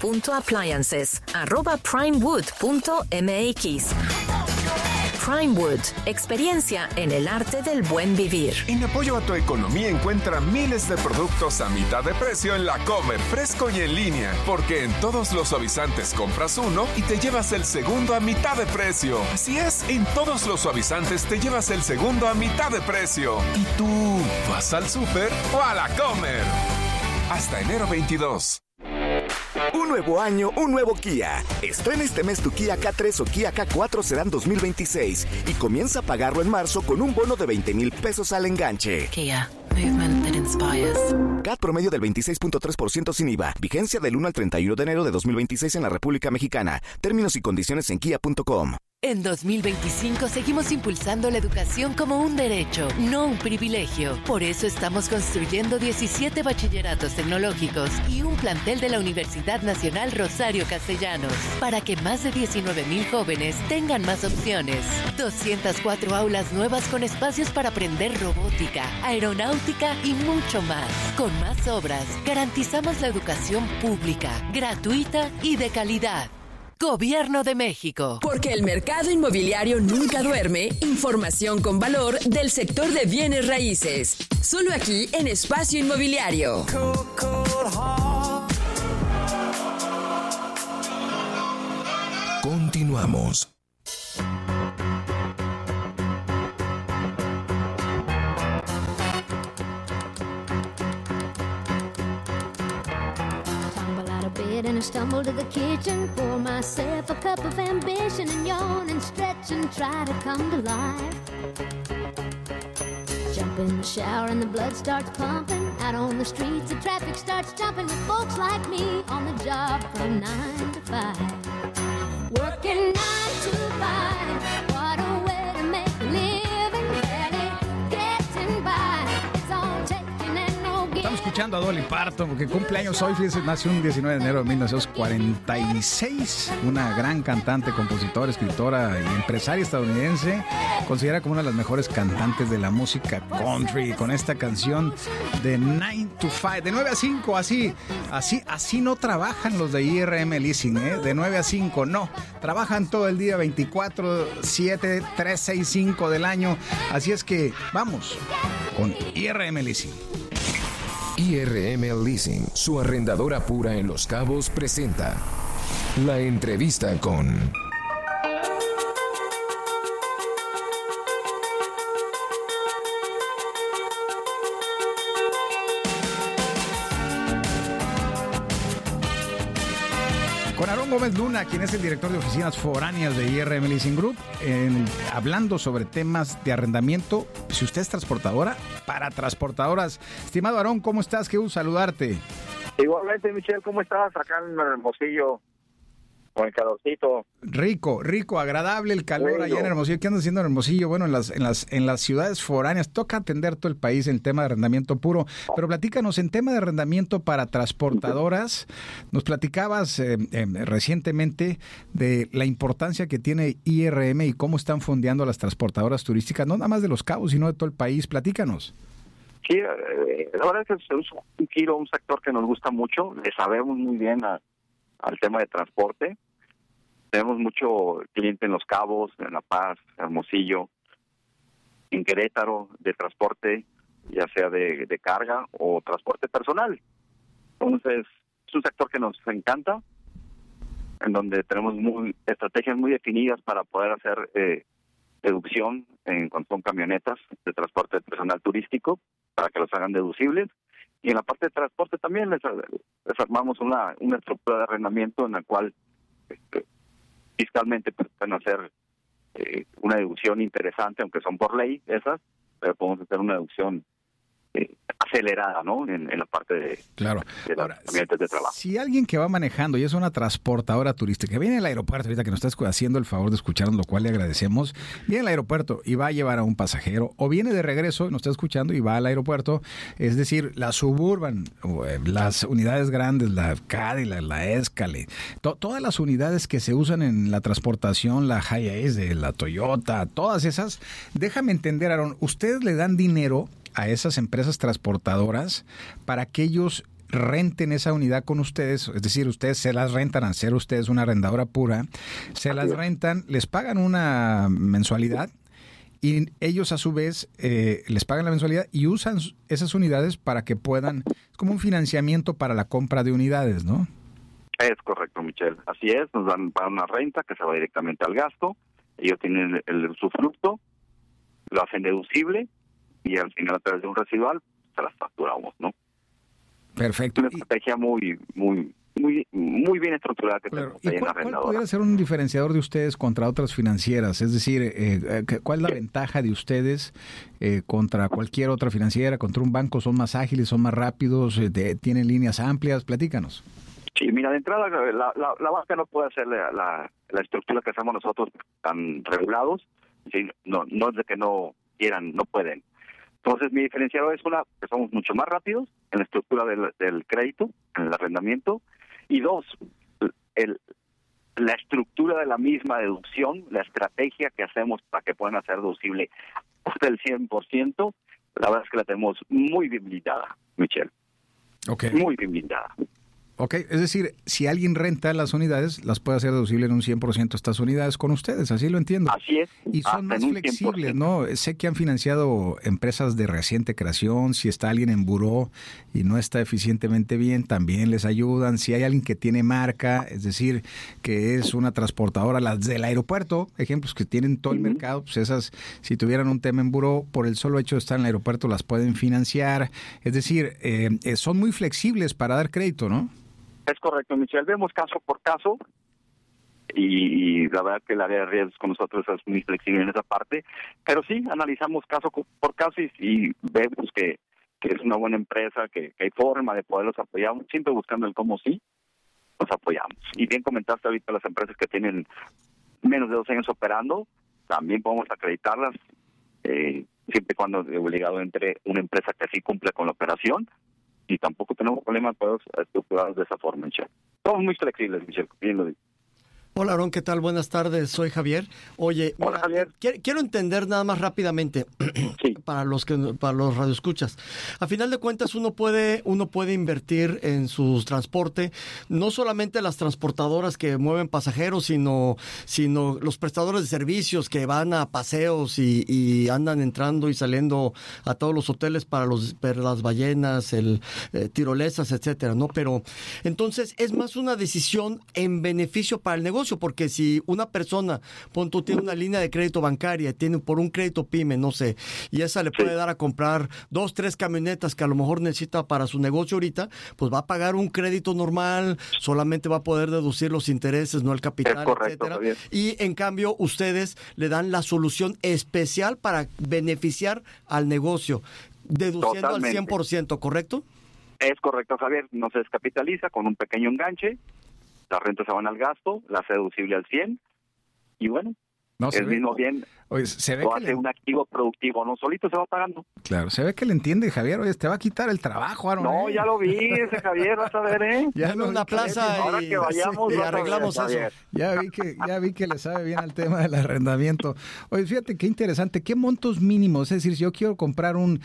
info.appliances@primewood.mx. Primewood, experiencia en el arte del buen vivir. En apoyo a tu economía encuentra miles de productos a mitad de precio en La Comer, fresco y en línea, porque en todos los suavizantes compras uno y te llevas el segundo a mitad de precio. Así es, en todos los suavizantes te llevas el segundo a mitad de precio. ¿Y tú vas al súper o a La Comer? Hasta enero 22. Un nuevo año, un nuevo Kia. Estrena este mes tu Kia K3 o Kia K4 Sedan 2026 y comienza a pagarlo en marzo con un bono de 20,000 pesos al enganche. Kia, movement that inspires. CAT promedio del 26.3% sin IVA. Vigencia del 1 al 31 de enero de 2026 en la República Mexicana. Términos y condiciones en kia.com. En 2025 seguimos impulsando la educación como un derecho, no un privilegio. Por eso estamos construyendo 17 bachilleratos tecnológicos y un plantel de la Universidad Nacional Rosario Castellanos, para que más de 19,000 jóvenes tengan más opciones. 204 aulas nuevas con espacios para aprender robótica, aeronáutica y mucho más. Con más obras, garantizamos la educación pública, gratuita y de calidad. Gobierno de México. Porque el mercado inmobiliario nunca duerme, información con valor del sector de bienes raíces. Solo aquí en Espacio Inmobiliario. Continuamos. And I stumble to the kitchen, pour myself a cup of ambition and yawn and stretch and try to come to life. Jump in the shower and the blood starts pumping. Out on the streets the traffic starts jumping with folks like me on the job from 9 to 5. Working 9 to 5, what a way to make a living, barely getting by. It's all taking and no giving. Estamos escuchando a Dolly Parton porque cumpleaños hoy, fíjense, nació un 19 de enero de 1946, una gran cantante, compositora, escritora y empresaria estadounidense, considerada como una de las mejores cantantes de la música country, con esta canción de 9 to 5, de 9 a 5, así no trabajan los de IRM Leasing, de 9 a 5, no, trabajan todo el día, 24/7, 365 del año, así es que vamos con IRM Leasing. IRM Leasing, su arrendadora pura en Los Cabos, presenta la entrevista con... Con Aarón Gómez Luna, quien es el director de oficinas foráneas de IRM Leasing Group, hablando sobre temas de arrendamiento, si usted es transportadora, para transportadoras. Estimado Aarón, ¿cómo estás? Qué gusto saludarte. Igualmente, Michelle, ¿cómo estás? Acá en Hermosillo, con el calorcito. Rico, agradable el calor allá en Hermosillo. ¿Qué andas haciendo en Hermosillo? Bueno, en las ciudades foráneas toca atender todo el país en tema de arrendamiento puro, pero platícanos en tema de arrendamiento para transportadoras. Nos platicabas recientemente de la importancia que tiene IRM y cómo están fondeando a las transportadoras turísticas, no nada más de Los Cabos, sino de todo el país. Platícanos. Sí, la verdad es que es un giro, un sector que nos gusta mucho, le sabemos muy bien al tema de transporte. Tenemos mucho cliente en Los Cabos, en La Paz, Hermosillo, en Querétaro, de transporte, ya sea de carga o transporte personal. Entonces, es un sector que nos encanta, en donde tenemos estrategias muy definidas para poder hacer deducción en cuanto son camionetas de transporte personal turístico, para que los hagan deducibles. Y en la parte de transporte también les armamos una estructura de arrendamiento en la cual fiscalmente pueden hacer una deducción interesante, aunque son por ley esas, pero podemos hacer una deducción acelerada, ¿no? En la parte de, claro. De los ambientes de trabajo. Si alguien que va manejando y es una transportadora turística, que viene al aeropuerto, ahorita que nos está haciendo el favor de escucharnos, lo cual le agradecemos, viene al aeropuerto y va a llevar a un pasajero, o viene de regreso, nos está escuchando y va al aeropuerto, es decir, la Suburban, las unidades grandes, la Cadillac, la Escalade, todas las unidades que se usan en la transportación, la Hiace, la Toyota, todas esas, déjame entender, Aaron, ¿ustedes le dan dinero a esas empresas transportadoras para que ellos renten esa unidad con ustedes? Es decir, ustedes se las rentan, al ser ustedes una arrendadora pura, se las rentan, les pagan una mensualidad y ellos a su vez les pagan la mensualidad y usan esas unidades para que puedan, es como un financiamiento para la compra de unidades, ¿no? Es correcto, Michelle. Así es, nos dan para una renta que se va directamente al gasto, ellos tienen el usufructo, lo hacen deducible y al final a través de un residual se las facturamos, ¿no? Perfecto. Una estrategia muy bien estructurada que claro. tenemos ¿Y cuál podría ser un diferenciador de ustedes contra otras financieras? Es decir, ¿cuál es la ventaja de ustedes contra cualquier otra financiera, contra un banco? ¿Son más ágiles, son más rápidos, tienen líneas amplias? Platícanos. Sí, mira, de entrada la banca no puede hacer la estructura que hacemos nosotros tan regulados. ¿Sí? No es de que no quieran, no pueden. Entonces, mi diferenciador es que somos mucho más rápidos en la estructura del crédito, en el arrendamiento, y dos, la estructura de la misma deducción, la estrategia que hacemos para que puedan hacer deducible hasta el 100%, la verdad es que la tenemos muy bien blindada, Michelle. Okay. Muy bien blindada. Ok, es decir, si alguien renta las unidades, las puede hacer deducible en un 100% estas unidades con ustedes, así lo entiendo. Así es. Y son más flexibles, ¿no? Sé que han financiado empresas de reciente creación, si está alguien en buró y no está eficientemente bien, también les ayudan. Si hay alguien que tiene marca, es decir, que es una transportadora, las del aeropuerto, ejemplos que tienen todo el mercado, pues esas, si tuvieran un tema en buró, por el solo hecho de estar en el aeropuerto, las pueden financiar. Es decir, son muy flexibles para dar crédito, ¿no? Es correcto, Michelle. Vemos caso por caso y la verdad que el área de riesgos con nosotros es muy flexible en esa parte, pero sí, analizamos caso por caso y vemos que es una buena empresa, que hay forma de poderlos apoyar, siempre buscando el cómo sí, nos apoyamos. Y bien comentaste ahorita las empresas que tienen menos de 2 años operando, también podemos acreditarlas, siempre y cuando de obligado entre una empresa que así cumple con la operación, y tampoco tenemos problemas para estructurados de esa forma, Michelle. Somos muy flexibles, Michelle, bien lo digo. Hola, Aaron, ¿qué tal? Buenas tardes, soy Javier. Oye, hola, Javier. Quiero entender nada más rápidamente, sí. para los radioescuchas. A final de cuentas, uno puede invertir en su transporte, no solamente las transportadoras que mueven pasajeros, sino los prestadores de servicios que van a paseos y andan entrando y saliendo a todos los hoteles para las ballenas, tirolesas, etcétera, ¿no? Pero entonces es más una decisión en beneficio para el negocio. Porque si una persona, tú tiene una línea de crédito bancaria, tiene por un crédito PYME, no sé, y esa le puede dar a comprar 2, 3 camionetas que a lo mejor necesita para su negocio ahorita, pues va a pagar un crédito normal, solamente va a poder deducir los intereses, no el capital, correcto, etcétera. Javier. Y en cambio, ustedes le dan la solución especial para beneficiar al negocio, deduciendo totalmente al 100%, ¿correcto? Es correcto, Javier. No se descapitaliza con un pequeño enganche. Las rentas se van al gasto, la hace deducible al 100 y bueno, el mismo bien lo hace un activo productivo, no solito se va pagando. Claro, se ve que le entiende, Javier. Oye, te va a quitar el trabajo, Aaron. No, ya lo vi, ese Javier, vas a ver, Ya en una plaza ahora que vayamos y arreglamos eso. Ya vi que le sabe bien al tema del arrendamiento. Oye, fíjate qué interesante, ¿qué montos mínimos? Es decir, si yo quiero comprar un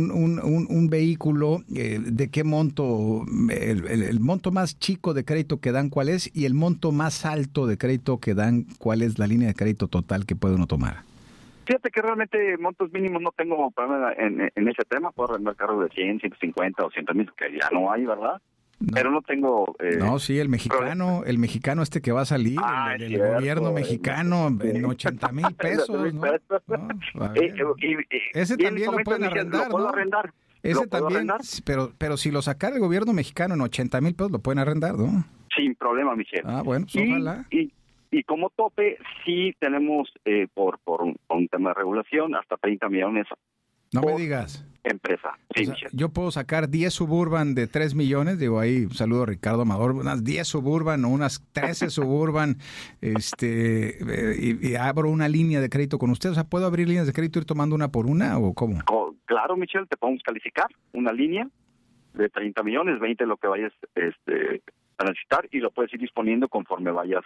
vehículo, ¿de qué monto? El monto más chico de crédito que dan, ¿cuál es? Y el monto más alto de crédito que dan, ¿cuál es la línea de crédito total que puede uno tomar? Fíjate que realmente montos mínimos no tengo problema en ese tema. Puedo arrendar carros de 100, 150 o 100,000, que ya no hay, ¿verdad? No. Pero no tengo... no, sí, el mexicano este que va a salir, el gobierno mexicano, en 80,000 pesos, ¿no? Ese también lo pueden arrendar, ¿no? Ese también, pero si lo sacara el gobierno mexicano en 80,000 pesos, lo pueden arrendar, ¿no? Sin problema, Michelle. Ah, bueno, pues ojalá. Y como tope, sí tenemos, por un tema de regulación, hasta 30 millones No me digas. Empresa. Sí, o sea, yo puedo sacar 10 Suburban de 3 millones, digo ahí, un saludo a Ricardo Amador, unas 10 Suburban o unas 13 Suburban, y abro una línea de crédito con usted. O sea, ¿puedo abrir líneas de crédito y ir tomando una por una o cómo? Claro, Michelle, te podemos calificar una línea de 30 millones, 20 lo que vayas a necesitar, y lo puedes ir disponiendo conforme vayas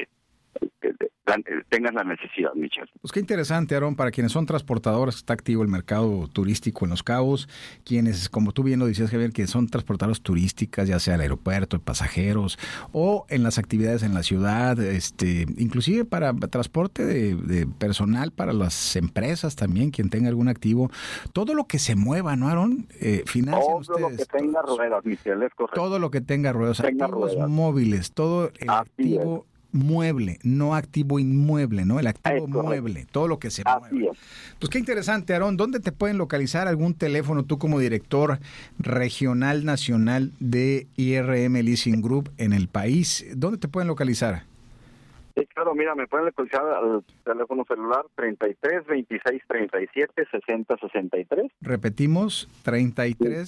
tengas la necesidad, Michelle. Pues qué interesante, Aarón, para quienes son transportadores, está activo el mercado turístico en Los Cabos, quienes, como tú bien lo decías, Javier, que son transportadores turísticas, ya sea el aeropuerto, de pasajeros, o en las actividades en la ciudad, inclusive para transporte de personal para las empresas también, quien tenga algún activo, todo lo que se mueva, ¿no, Aarón? Financian ustedes. Todo lo que tenga ruedas, Michelle, es correcto. Todo lo que tenga ruedas, activos móviles, todo el activo mueble, no activo inmueble, ¿no? El activo mueble, todo lo que se mueve. Pues qué interesante, Aarón. ¿Dónde te pueden localizar? ¿Algún teléfono tú como director regional nacional de IRM Leasing Group en el país? ¿Dónde te pueden localizar? Sí, claro, mira, me pueden localizar al teléfono celular 33 26 37 60 63. Repetimos, 33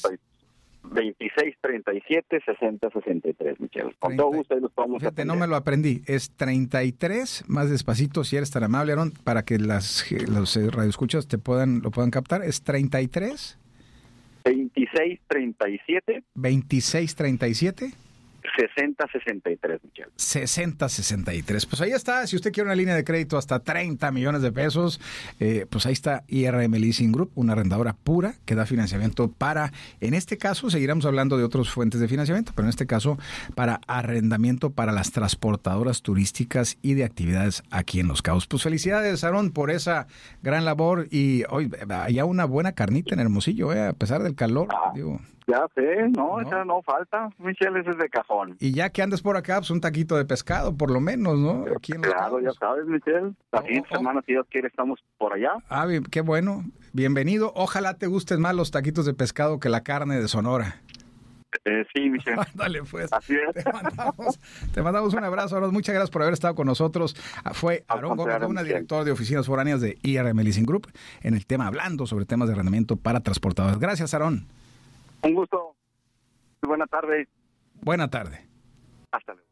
26 37 60 63, Michelle. Con todo gusto los podemos atender. No me lo aprendí. Es 33, más despacito, si eres tan amable, Aarón, para que los radioescuchas lo puedan captar. Es 33 26 37 26 37 60-63, Michelle. 60-63. Pues ahí está. Si usted quiere una línea de crédito hasta 30 millones de pesos, pues ahí está IRM Leasing Group, una arrendadora pura que da financiamiento para, en este caso, seguiremos hablando de otras fuentes de financiamiento, pero en este caso, para arrendamiento para las transportadoras turísticas y de actividades aquí en Los Cabos. Pues felicidades, Aarón, por esa gran labor y hoy ya una buena carnita en Hermosillo, a pesar del calor, digo. Ya sé, esa no falta, Michelle, ese es de cajón. Y ya que andas por acá, pues un taquito de pescado, por lo menos, ¿no? Aquí en claro, ya sabes, Michelle. La siguiente semana, si Dios quiere, estamos por allá. Qué bueno. Bienvenido. Ojalá te gusten más los taquitos de pescado que la carne de Sonora. Sí, Michelle. Dale, pues. Así es. Te mandamos un abrazo, Aarón. Muchas gracias por haber estado con nosotros. Fue Aarón Gómez, director de oficinas foráneas de IRM Leasing Group, en el tema, hablando sobre temas de arrendamiento para transportadores. Gracias, Aarón. Un gusto. Buena tarde. Buena tarde. Hasta luego.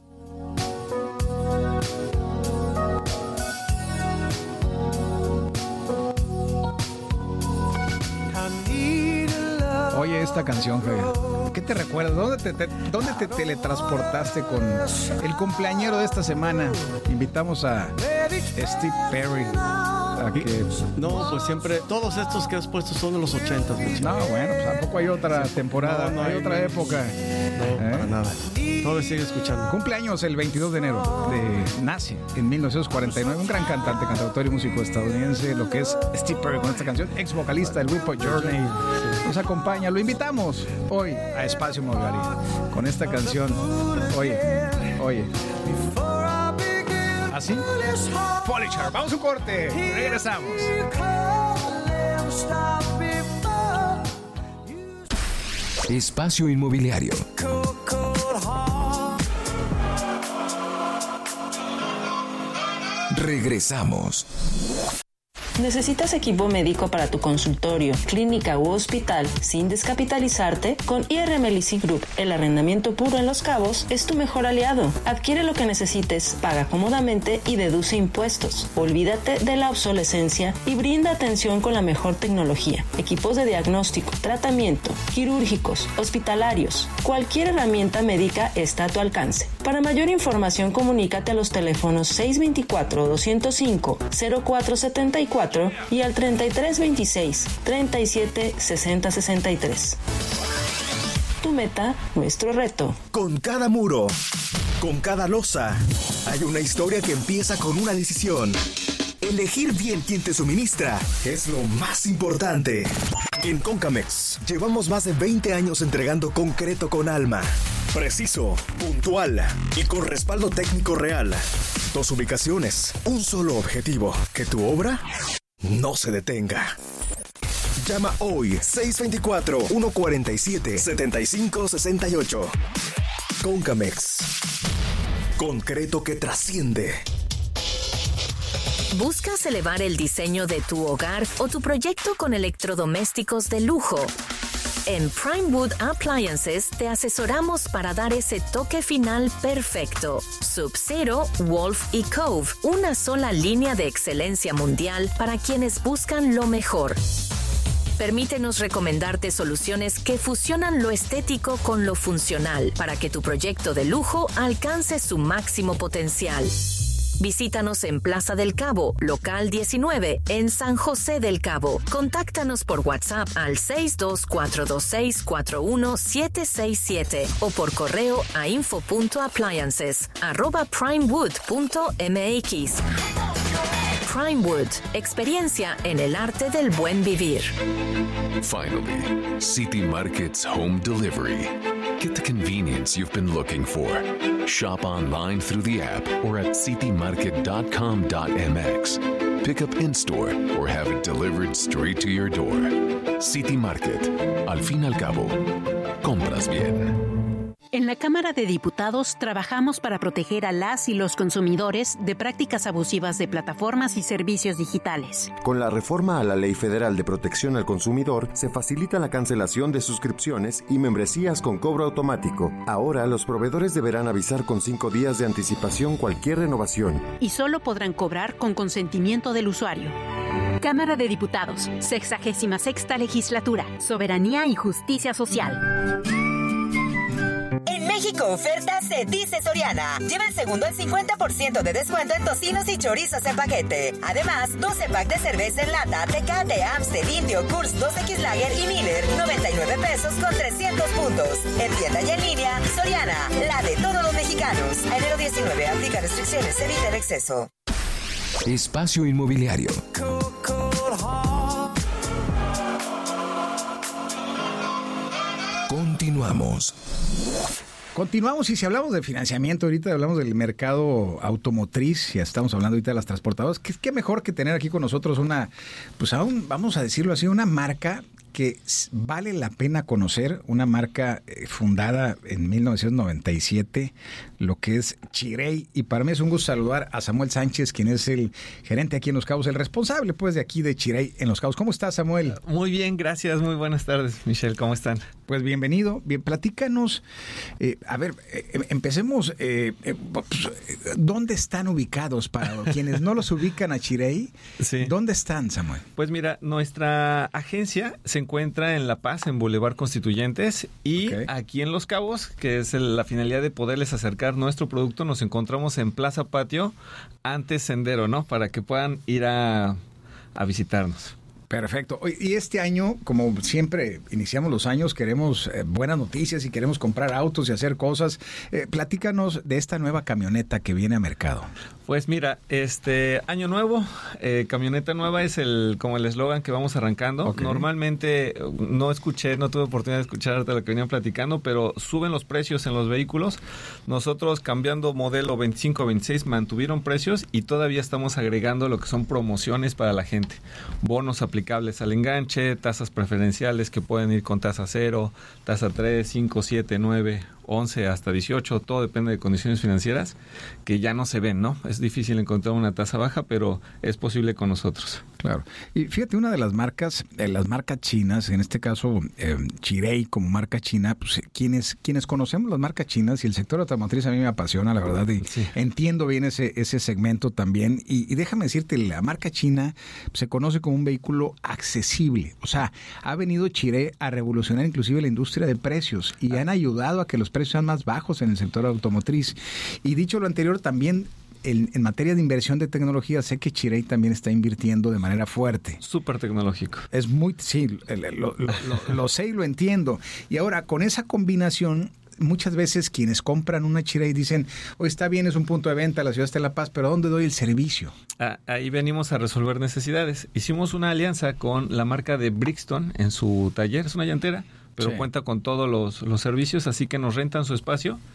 Oye, esta canción, Javier, ¿qué te recuerda? ¿Dónde te teletransportaste con el cumpleañero de esta semana? Invitamos a Steve Perry. No, pues siempre, todos estos que has puesto son de los 80s. No, bueno, pues tampoco hay otra temporada, no hay otra época. No, para nada. Todavía sigue escuchando. Cumpleaños el 22 de enero. Nace en 1949. Un gran cantante, cantautor y músico estadounidense, lo que es Steve Perry con esta canción, ex vocalista del grupo Journey. Nos acompaña, lo invitamos hoy a Espacio Inmobiliario con esta canción. Oye. ¿Así? Polychart. Vamos a un corte. Regresamos. Espacio Inmobiliario. Regresamos. ¿Necesitas equipo médico para tu consultorio, clínica u hospital sin descapitalizarte? Con IRM Leasing Group, el arrendamiento puro en Los Cabos es tu mejor aliado. Adquiere lo que necesites, paga cómodamente y deduce impuestos. Olvídate de la obsolescencia y brinda atención con la mejor tecnología. Equipos de diagnóstico, tratamiento, quirúrgicos, hospitalarios. Cualquier herramienta médica está a tu alcance. Para mayor información, comunícate a los teléfonos 624-205-0474 y al 3326-376063. Tu meta, nuestro reto. Con cada muro, con cada losa, hay una historia que empieza con una decisión. Elegir bien quién te suministra es lo más importante. En Concamex llevamos más de 20 años entregando concreto con alma. Preciso, puntual y con respaldo técnico real. 2 ubicaciones, un solo objetivo: que tu obra no se detenga. Llama hoy 624-147-7568. Concamex. Concreto que trasciende. ¿Buscas elevar el diseño de tu hogar o tu proyecto con electrodomésticos de lujo? En Primewood Appliances te asesoramos para dar ese toque final perfecto. Sub-Zero, Wolf y Cove, una sola línea de excelencia mundial para quienes buscan lo mejor. Permítenos recomendarte soluciones que fusionan lo estético con lo funcional para que tu proyecto de lujo alcance su máximo potencial. Visítanos en Plaza del Cabo, local 19, en San José del Cabo. Contáctanos por WhatsApp al 624264177 o por correo a info.appliances@primewood.mx. Primewood, experiencia en el arte del buen vivir. Finally, City Market's home delivery. Get the convenience you've been looking for. Shop online through the app or at citymarket.com.mx. Pick up in-store or have it delivered straight to your door. City Market. Al fin y al cabo, compras bien. En la Cámara de Diputados trabajamos para proteger a las y los consumidores de prácticas abusivas de plataformas y servicios digitales. Con la reforma a la Ley Federal de Protección al Consumidor, se facilita la cancelación de suscripciones y membresías con cobro automático. Ahora, los proveedores deberán avisar con 5 días de anticipación cualquier renovación. Y solo podrán cobrar con consentimiento del usuario. Cámara de Diputados, 66ª Legislatura, Soberanía y Justicia Social. En México ofertas se dice Soriana. Lleva el segundo al 50% de descuento en tocinos y chorizos en paquete. Además, 12 pack de cerveza en lata, Tecate, Amstel, Indio, Kurz, 2X Lager y Miller, 99 pesos con 300 puntos. En tienda y en línea, Soriana, la de todos los mexicanos. Enero 19, aplica restricciones, evita el exceso. Espacio Inmobiliario. Continuamos. Continuamos, y si hablamos de financiamiento, ahorita hablamos del mercado automotriz, ya estamos hablando ahorita de las transportadoras, qué mejor que tener aquí con nosotros una, pues aún, vamos a decirlo así, una marca que vale la pena conocer, una marca fundada en 1997, lo que es Chirey, y para mí es un gusto saludar a Samuel Sánchez, quien es el gerente aquí en Los Cabos, el responsable pues de aquí de Chirey en Los Cabos. ¿Cómo estás, Samuel? Muy bien, gracias, muy buenas tardes, Michelle, ¿cómo están? Pues bienvenido, bien, platícanos, empecemos, ¿dónde están ubicados para quienes no los ubican a Chirey? Sí. ¿Dónde están, Samuel? Pues mira, nuestra agencia se encuentra en La Paz, en Boulevard Constituyentes, y aquí en Los Cabos, que es la finalidad de poderles acercar nuestro producto, nos encontramos en Plaza Patio, antes Sendero, ¿no? Para que puedan ir a visitarnos. Perfecto. Y este año, como siempre iniciamos los años, queremos buenas noticias y queremos comprar autos y hacer cosas. Platícanos de esta nueva camioneta que viene a mercado. Pues mira, año nuevo, camioneta nueva es como el eslogan que vamos arrancando. Okay. Normalmente no tuve oportunidad de escuchar de lo que venían platicando, pero suben los precios en los vehículos. Nosotros, cambiando modelo 25-26, mantuvieron precios y todavía estamos agregando lo que son promociones para la gente. Bonos aplicables al enganche, tasas preferenciales que pueden ir con tasa 0, tasa 3, 5, 7, 9, 11 hasta 18, todo depende de condiciones financieras que ya no se ven, ¿no? Es difícil encontrar una tasa baja, pero es posible con nosotros. Claro. Y fíjate, una de las marcas chinas, en este caso Chirey como marca china, pues quienes conocemos las marcas chinas y el sector automotriz a mí me apasiona, la verdad, y entiendo bien ese segmento también. Y déjame decirte, la marca china se conoce como un vehículo accesible. O sea, ha venido Chirey a revolucionar inclusive la industria de precios y han ayudado a que los precios sean más bajos en el sector automotriz. Y dicho lo anterior, también en materia de inversión de tecnología, sé que Chirey también está invirtiendo de manera fuerte. Súper tecnológico. Es muy, sí, lo sé y lo entiendo. Y ahora, con esa combinación, muchas veces quienes compran una Chirey dicen, está bien, es un punto de venta, la ciudad está en La Paz, pero ¿dónde doy el servicio? Ahí venimos a resolver necesidades. Hicimos una alianza con la marca de Brixton en su taller, es una llantera, pero cuenta con todos los servicios, así que nos rentan su espacio.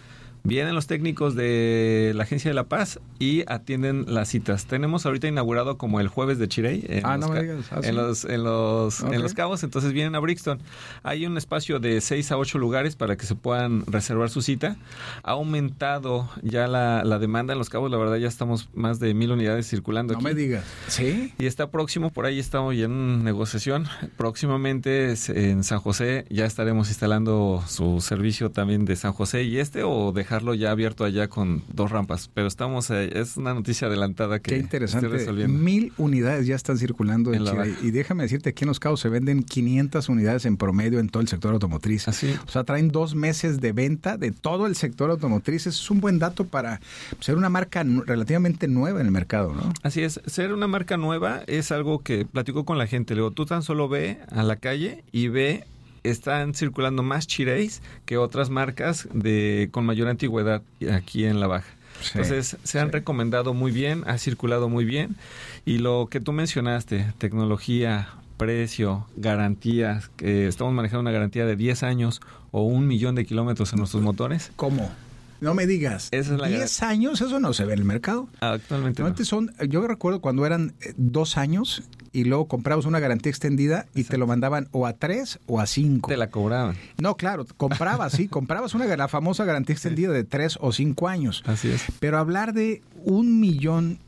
Vienen los técnicos de la Agencia de la Paz y atienden las citas. Tenemos ahorita inaugurado como el Jueves de Chirey en Los Cabos, entonces vienen a Brixton. Hay un espacio de 6 a 8 lugares para que se puedan reservar su cita. Ha aumentado ya la demanda en Los Cabos, la verdad ya estamos más de 1,000 unidades circulando aquí. No me digas. ¿Sí? Y está próximo, por ahí estamos ya en negociación. Próximamente en San José ya estaremos instalando su servicio también de San José o dejarlo ya abierto allá con 2 rampas. Pero estamos, es una noticia adelantada que qué interesante. estoy resolviendo. 1,000 unidades ya están circulando en Chile. Y déjame decirte, aquí en Los Cabos se venden 500 unidades en promedio en todo el sector automotriz. Así. O sea, traen 2 meses de venta de todo el sector automotriz. Es un buen dato para ser una marca relativamente nueva en el mercado, ¿no? Así es. Ser una marca nueva es algo que platico con la gente. Le digo, tú tan solo ve a la calle y están circulando más Chireys que otras marcas con mayor antigüedad aquí en la Baja. Sí, entonces se han recomendado muy bien, ha circulado muy bien, y lo que tú mencionaste, tecnología, precio, garantías, que estamos manejando una garantía de 10 años o 1,000,000 de kilómetros en nuestros motores. ¿Cómo? No me digas. 10 años, eso no se ve en el mercado. Actualmente no. Yo recuerdo cuando eran 2 años y luego comprabas una garantía extendida y te lo mandaban o a 3 o a 5. Te la cobraban. No, claro, comprabas la famosa garantía extendida de 3 o 5 años. Así es. Pero hablar de 1,000,000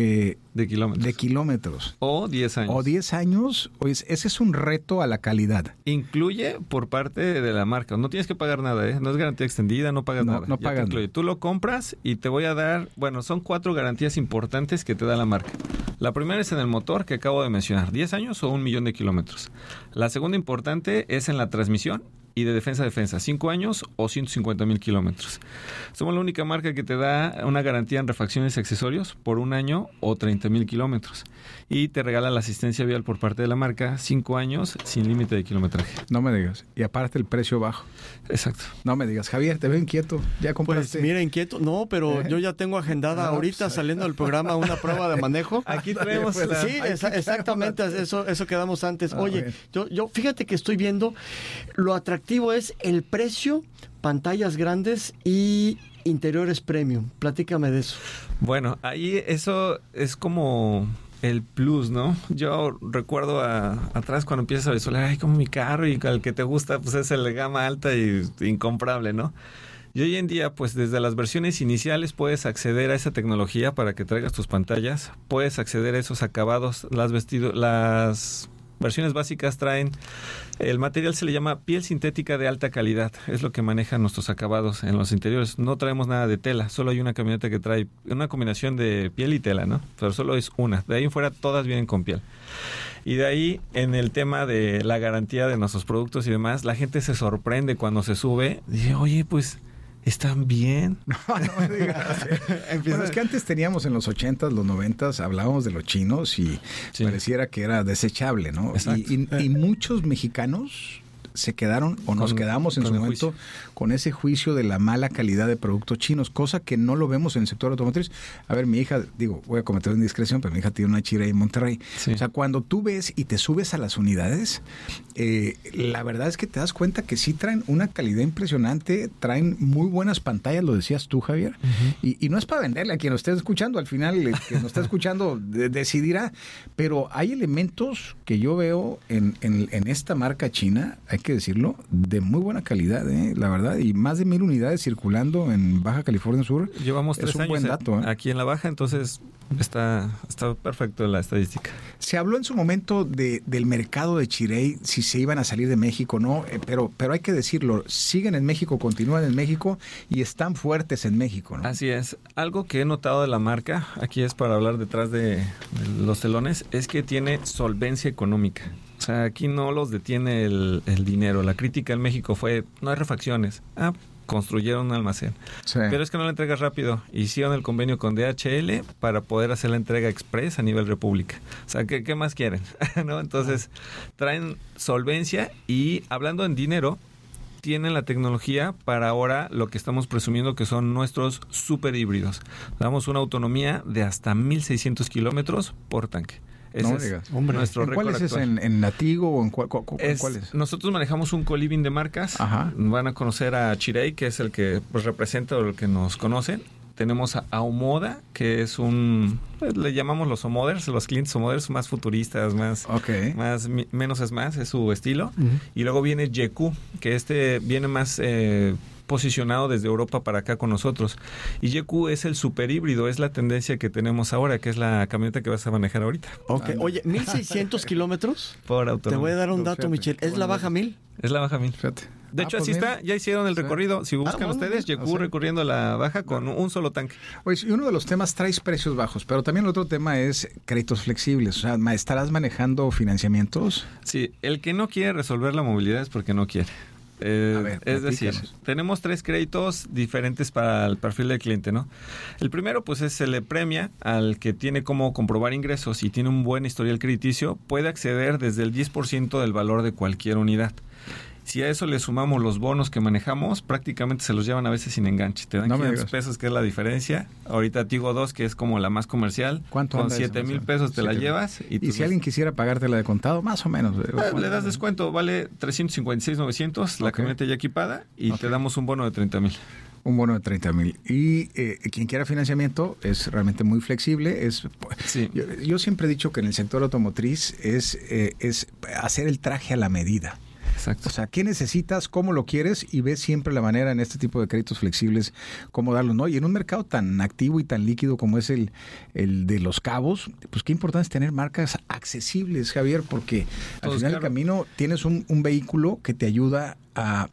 de kilómetros. O 10 años. O 10 años, ese es un reto a la calidad. Incluye por parte de la marca. No tienes que pagar nada, ¿eh? No es garantía extendida, no pagas nada. No pagas nada. Tú lo compras y te voy a dar, son 4 garantías importantes que te da la marca. La primera es en el motor que acabo de mencionar, 10 años o 1,000,000 de kilómetros. La segunda importante es en la transmisión y de defensa, 5 años o 150,000 kilómetros. Somos la única marca que te da una garantía en refacciones y accesorios por 1 año o 30,000 kilómetros. Y te regala la asistencia vial por parte de la marca, 5 años sin límite de kilometraje. No me digas. Y aparte el precio bajo. Exacto. No me digas. Javier, te veo inquieto. ¿Ya compraste? Pues mira, inquieto. No, pero yo ya tengo agendada ahorita saliendo del programa una prueba de manejo. Aquí traemos Sí, exactamente. Eso quedamos antes. Oye, yo fíjate que estoy viendo lo atractivo es el precio, pantallas grandes y interiores premium. Platícame de eso. Bueno, ahí eso es como el plus, ¿no? Yo recuerdo atrás cuando empiezas a visualizar, ay, como mi carro, y el que te gusta, pues es el de gama alta y incomparable, ¿no? Y hoy en día, pues desde las versiones iniciales puedes acceder a esa tecnología para que traigas tus pantallas, puedes acceder a esos acabados, las versiones básicas traen, el material se le llama piel sintética de alta calidad, es lo que manejan nuestros acabados en los interiores. No traemos nada de tela, solo hay una camioneta que trae una combinación de piel y tela, ¿no? Pero solo es una, de ahí en fuera todas vienen con piel. Y de ahí, en el tema de la garantía de nuestros productos y demás, la gente se sorprende cuando se sube, dice, oye, pues ¿están bien? No me digas. Bueno, es que antes teníamos en los 80s, los 90s, hablábamos de los chinos y pareciera que era desechable, ¿no? Y muchos mexicanos se quedaron o nos quedamos en su momento con ese juicio de la mala calidad de productos chinos, cosa que no lo vemos en el sector automotriz. A ver, mi hija, voy a cometer una indiscreción, pero mi hija tiene una Chirey en Monterrey. Sí. O sea, cuando tú ves y te subes a las unidades, la verdad es que te das cuenta que sí traen una calidad impresionante, traen muy buenas pantallas, lo decías tú, Javier, y no es para venderle a quien lo esté escuchando, al final quien nos está escuchando decidirá, pero hay elementos que yo veo en esta marca china, hay que decirlo, de muy buena calidad, la verdad, y más de 1,000 unidades circulando en Baja California Sur. Llevamos 3 años buen dato, aquí en la Baja, entonces está perfecto la estadística. Se habló en su momento del mercado de Chirey, si se iban a salir de México, ¿no? Pero hay que decirlo, siguen en México, continúan en México y están fuertes en México, ¿no? Así es. Algo que he notado de la marca, aquí es para hablar detrás de los telones, es que tiene solvencia económica. O sea, aquí no los detiene el dinero. La crítica en México fue, no hay refacciones. Construyeron un almacén. Sí. Pero es que no la entregas rápido. Hicieron el convenio con DHL para poder hacer la entrega express a nivel república. O sea, ¿qué más quieren? ¿No? Entonces, traen solvencia y, hablando en dinero, tienen la tecnología para ahora lo que estamos presumiendo que son nuestros super híbridos. Damos una autonomía de hasta 1,600 kilómetros por tanque. Ese es nuestro récord ¿Cuál es ese? actual. ¿En Natigo o en cuál es? Nosotros manejamos un co-living de marcas. Ajá. Van a conocer a Chirey, que es el que pues, representa o el que nos conocen. Tenemos a Omoda, que es le llamamos los Omoders, los clientes Omoders más futuristas, menos es más, es su estilo. Uh-huh. Y luego viene YQ, que viene más posicionado desde Europa para acá con nosotros. Y YQ es el super híbrido, es la tendencia que tenemos ahora, que es la camioneta que vas a manejar ahorita. Ok, oye, 1,600 kilómetros. Por autónomo. Te voy a dar un dato, Michelle. ¿Es la baja 1000? Es la baja 1000. Fíjate. De hecho, así está, ya hicieron el recorrido. Si buscan ustedes, YQ recorriendo la baja con un solo tanque. Oye, y uno de los temas traes precios bajos, pero también el otro tema es créditos flexibles. O sea, ¿estarás manejando financiamientos? Sí, el que no quiere resolver la movilidad es porque no quiere. Es decir, tenemos 3 créditos diferentes para el perfil del cliente, ¿no? El primero, pues, se le premia al que tiene cómo comprobar ingresos y tiene un buen historial crediticio, puede acceder desde el 10% del valor de cualquier unidad. Si a eso le sumamos los bonos que manejamos, prácticamente se los llevan a veces sin enganche. Te dan 500 pesos, que es la diferencia. Ahorita Tigo 2, que es como la más comercial, con 7,000 pesos te la llevas. Y si alguien quisiera pagártela de contado, más o menos. Le das descuento, vale 356,900 la camioneta ya equipada y te damos un bono de 30,000. Un bono de 30,000. Y quien quiera financiamiento es realmente muy flexible. Yo siempre he dicho que en el sector automotriz es hacer el traje a la medida. Exacto. O sea, ¿qué necesitas? ¿Cómo lo quieres? Y ves siempre la manera en este tipo de créditos flexibles cómo darlos, ¿no? Y en un mercado tan activo y tan líquido como es el de Los Cabos, pues qué importante es tener marcas accesibles, Javier, porque al final del camino tienes un vehículo que te ayuda a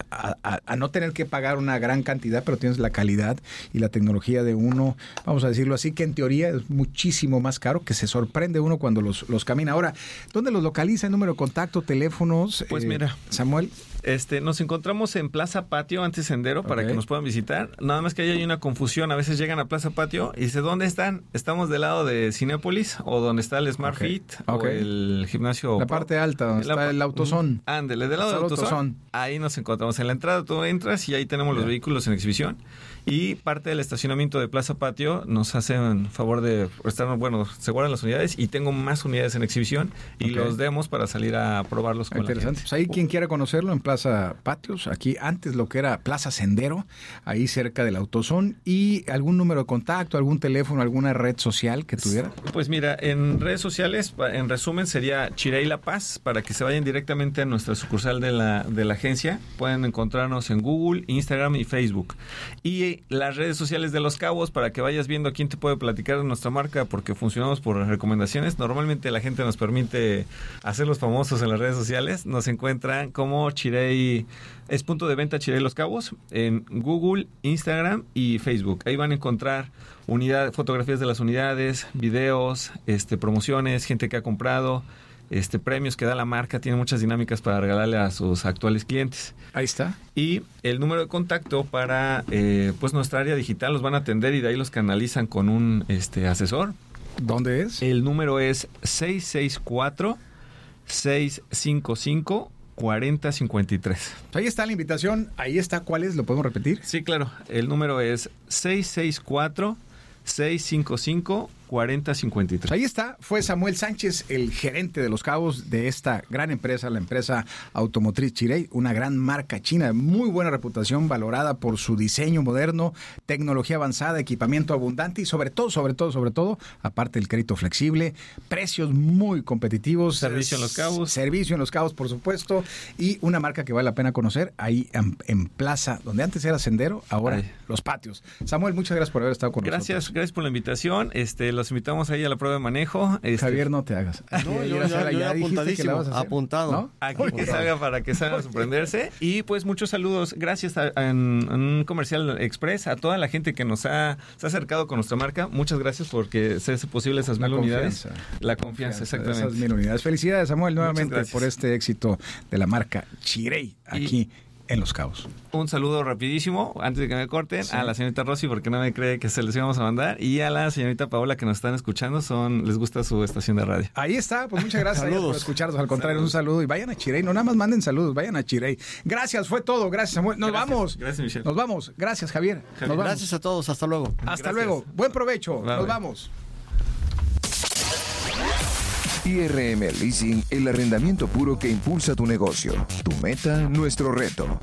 no tener que pagar una gran cantidad, pero tienes la calidad y la tecnología de uno, vamos a decirlo así, que en teoría es muchísimo más caro, que se sorprende uno cuando los camina. Ahora, ¿dónde los localiza? ¿El número de contacto, teléfonos? Pues mira, Samuel. Nos encontramos en Plaza Patio, antes Sendero, para que nos puedan visitar. Nada más que ahí hay una confusión. A veces llegan a Plaza Patio y dicen, ¿dónde están? Estamos del lado de Cinépolis, o donde está el Smart Fit, o el gimnasio. La parte alta, donde está el AutoZone. Ándele, del lado del AutoZone. Ahí nos encontramos. En la entrada tú entras y ahí tenemos los vehículos en exhibición. Y parte del estacionamiento de Plaza Patio nos hacen favor de estar, se guardan las unidades y tengo más unidades en exhibición y los demos para salir a probarlos con interesante. La gente. Pues ahí quien quiera conocerlo en Plaza Patios, aquí antes lo que era Plaza Sendero, ahí cerca del AutoZone. ¿Y algún número de contacto, algún teléfono, alguna red social que tuviera? Pues mira, en redes sociales, en resumen, sería Chirey La Paz, para que se vayan directamente a nuestra sucursal de la agencia. Pueden encontrarnos en Google, Instagram y Facebook. Y las redes sociales de Los Cabos, para que vayas viendo a quién te puede platicar de nuestra marca, porque funcionamos por recomendaciones. Normalmente la gente nos permite hacerlos famosos en las redes sociales. Nos encuentran como Chirey, es punto de venta Chirey Los Cabos, en Google, Instagram y Facebook. Ahí van a encontrar fotografías de las unidades, videos, promociones, gente que ha comprado, premios que da la marca. Tiene muchas dinámicas para regalarle a sus actuales clientes. Ahí está. Y el número de contacto para nuestra área digital, los van a atender y de ahí los canalizan con un asesor. ¿Dónde es? El número es 664-655-4053. Ahí está la invitación. Ahí está. ¿Cuál es? ¿Lo podemos repetir? Sí, claro. El número es 664-655-4053. Ahí está, fue Samuel Sánchez, el gerente de Los Cabos de esta gran empresa, la empresa automotriz Chirey, una gran marca china, muy buena reputación, valorada por su diseño moderno, tecnología avanzada, equipamiento abundante y sobre todo, aparte del crédito flexible, precios muy competitivos. Servicio en Los Cabos. Servicio en Los Cabos, por supuesto, y una marca que vale la pena conocer, ahí en Plaza, donde antes era Sendero, ahora Los Patios. Samuel, muchas gracias por haber estado con nosotros. Gracias por la invitación. Los invitamos ahí a la prueba de manejo. Javier, no te hagas. No, yo apuntadísimo, apuntado. ¿No? Aquí que salga para que salgan a sorprenderse. Y pues muchos saludos. Gracias en un comercial express a toda la gente que se ha acercado con nuestra marca. Muchas gracias porque se hace posible esas 1,000 unidades. La confianza, exactamente. Esas 1,000 unidades. Felicidades, Samuel, nuevamente por este éxito de la marca Chirey aquí en Los Cabos. Un saludo rapidísimo, antes de que me corten, a la señorita Rosy, porque no me cree que se les íbamos a mandar, y a la señorita Paola, que nos están escuchando, les gusta su estación de radio. Ahí está, pues muchas gracias por escucharnos. Al contrario, un saludo, y vayan a Chirey, no nada más manden saludos, vayan a Chirey. Gracias, fue todo, gracias, Samuel. Nos vamos. Gracias, Michelle. Nos vamos, gracias, Javier. Nos vamos. Gracias a todos, hasta luego. Hasta luego, buen provecho, nos vamos. IRM Leasing, el arrendamiento puro que impulsa tu negocio. Tu meta, nuestro reto.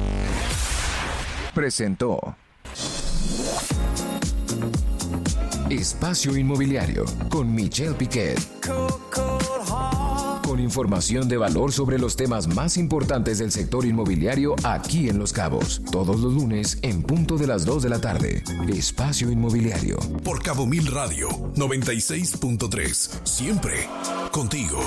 Presentó Espacio Inmobiliario con Michelle Piquet. Con información de valor sobre los temas más importantes del sector inmobiliario aquí en Los Cabos. Todos los lunes en punto de las 2 de la tarde. Espacio Inmobiliario. Por Cabo Mil Radio 96.3. Siempre contigo.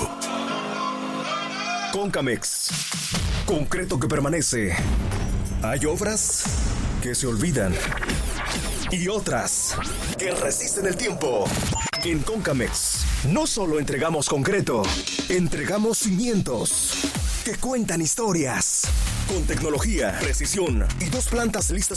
Concamex. Concreto que permanece. Hay obras que se olvidan y otras que resisten el tiempo. En Concamex no solo entregamos concreto, entregamos cimientos que cuentan historias. Con tecnología, precisión y 2 plantas listas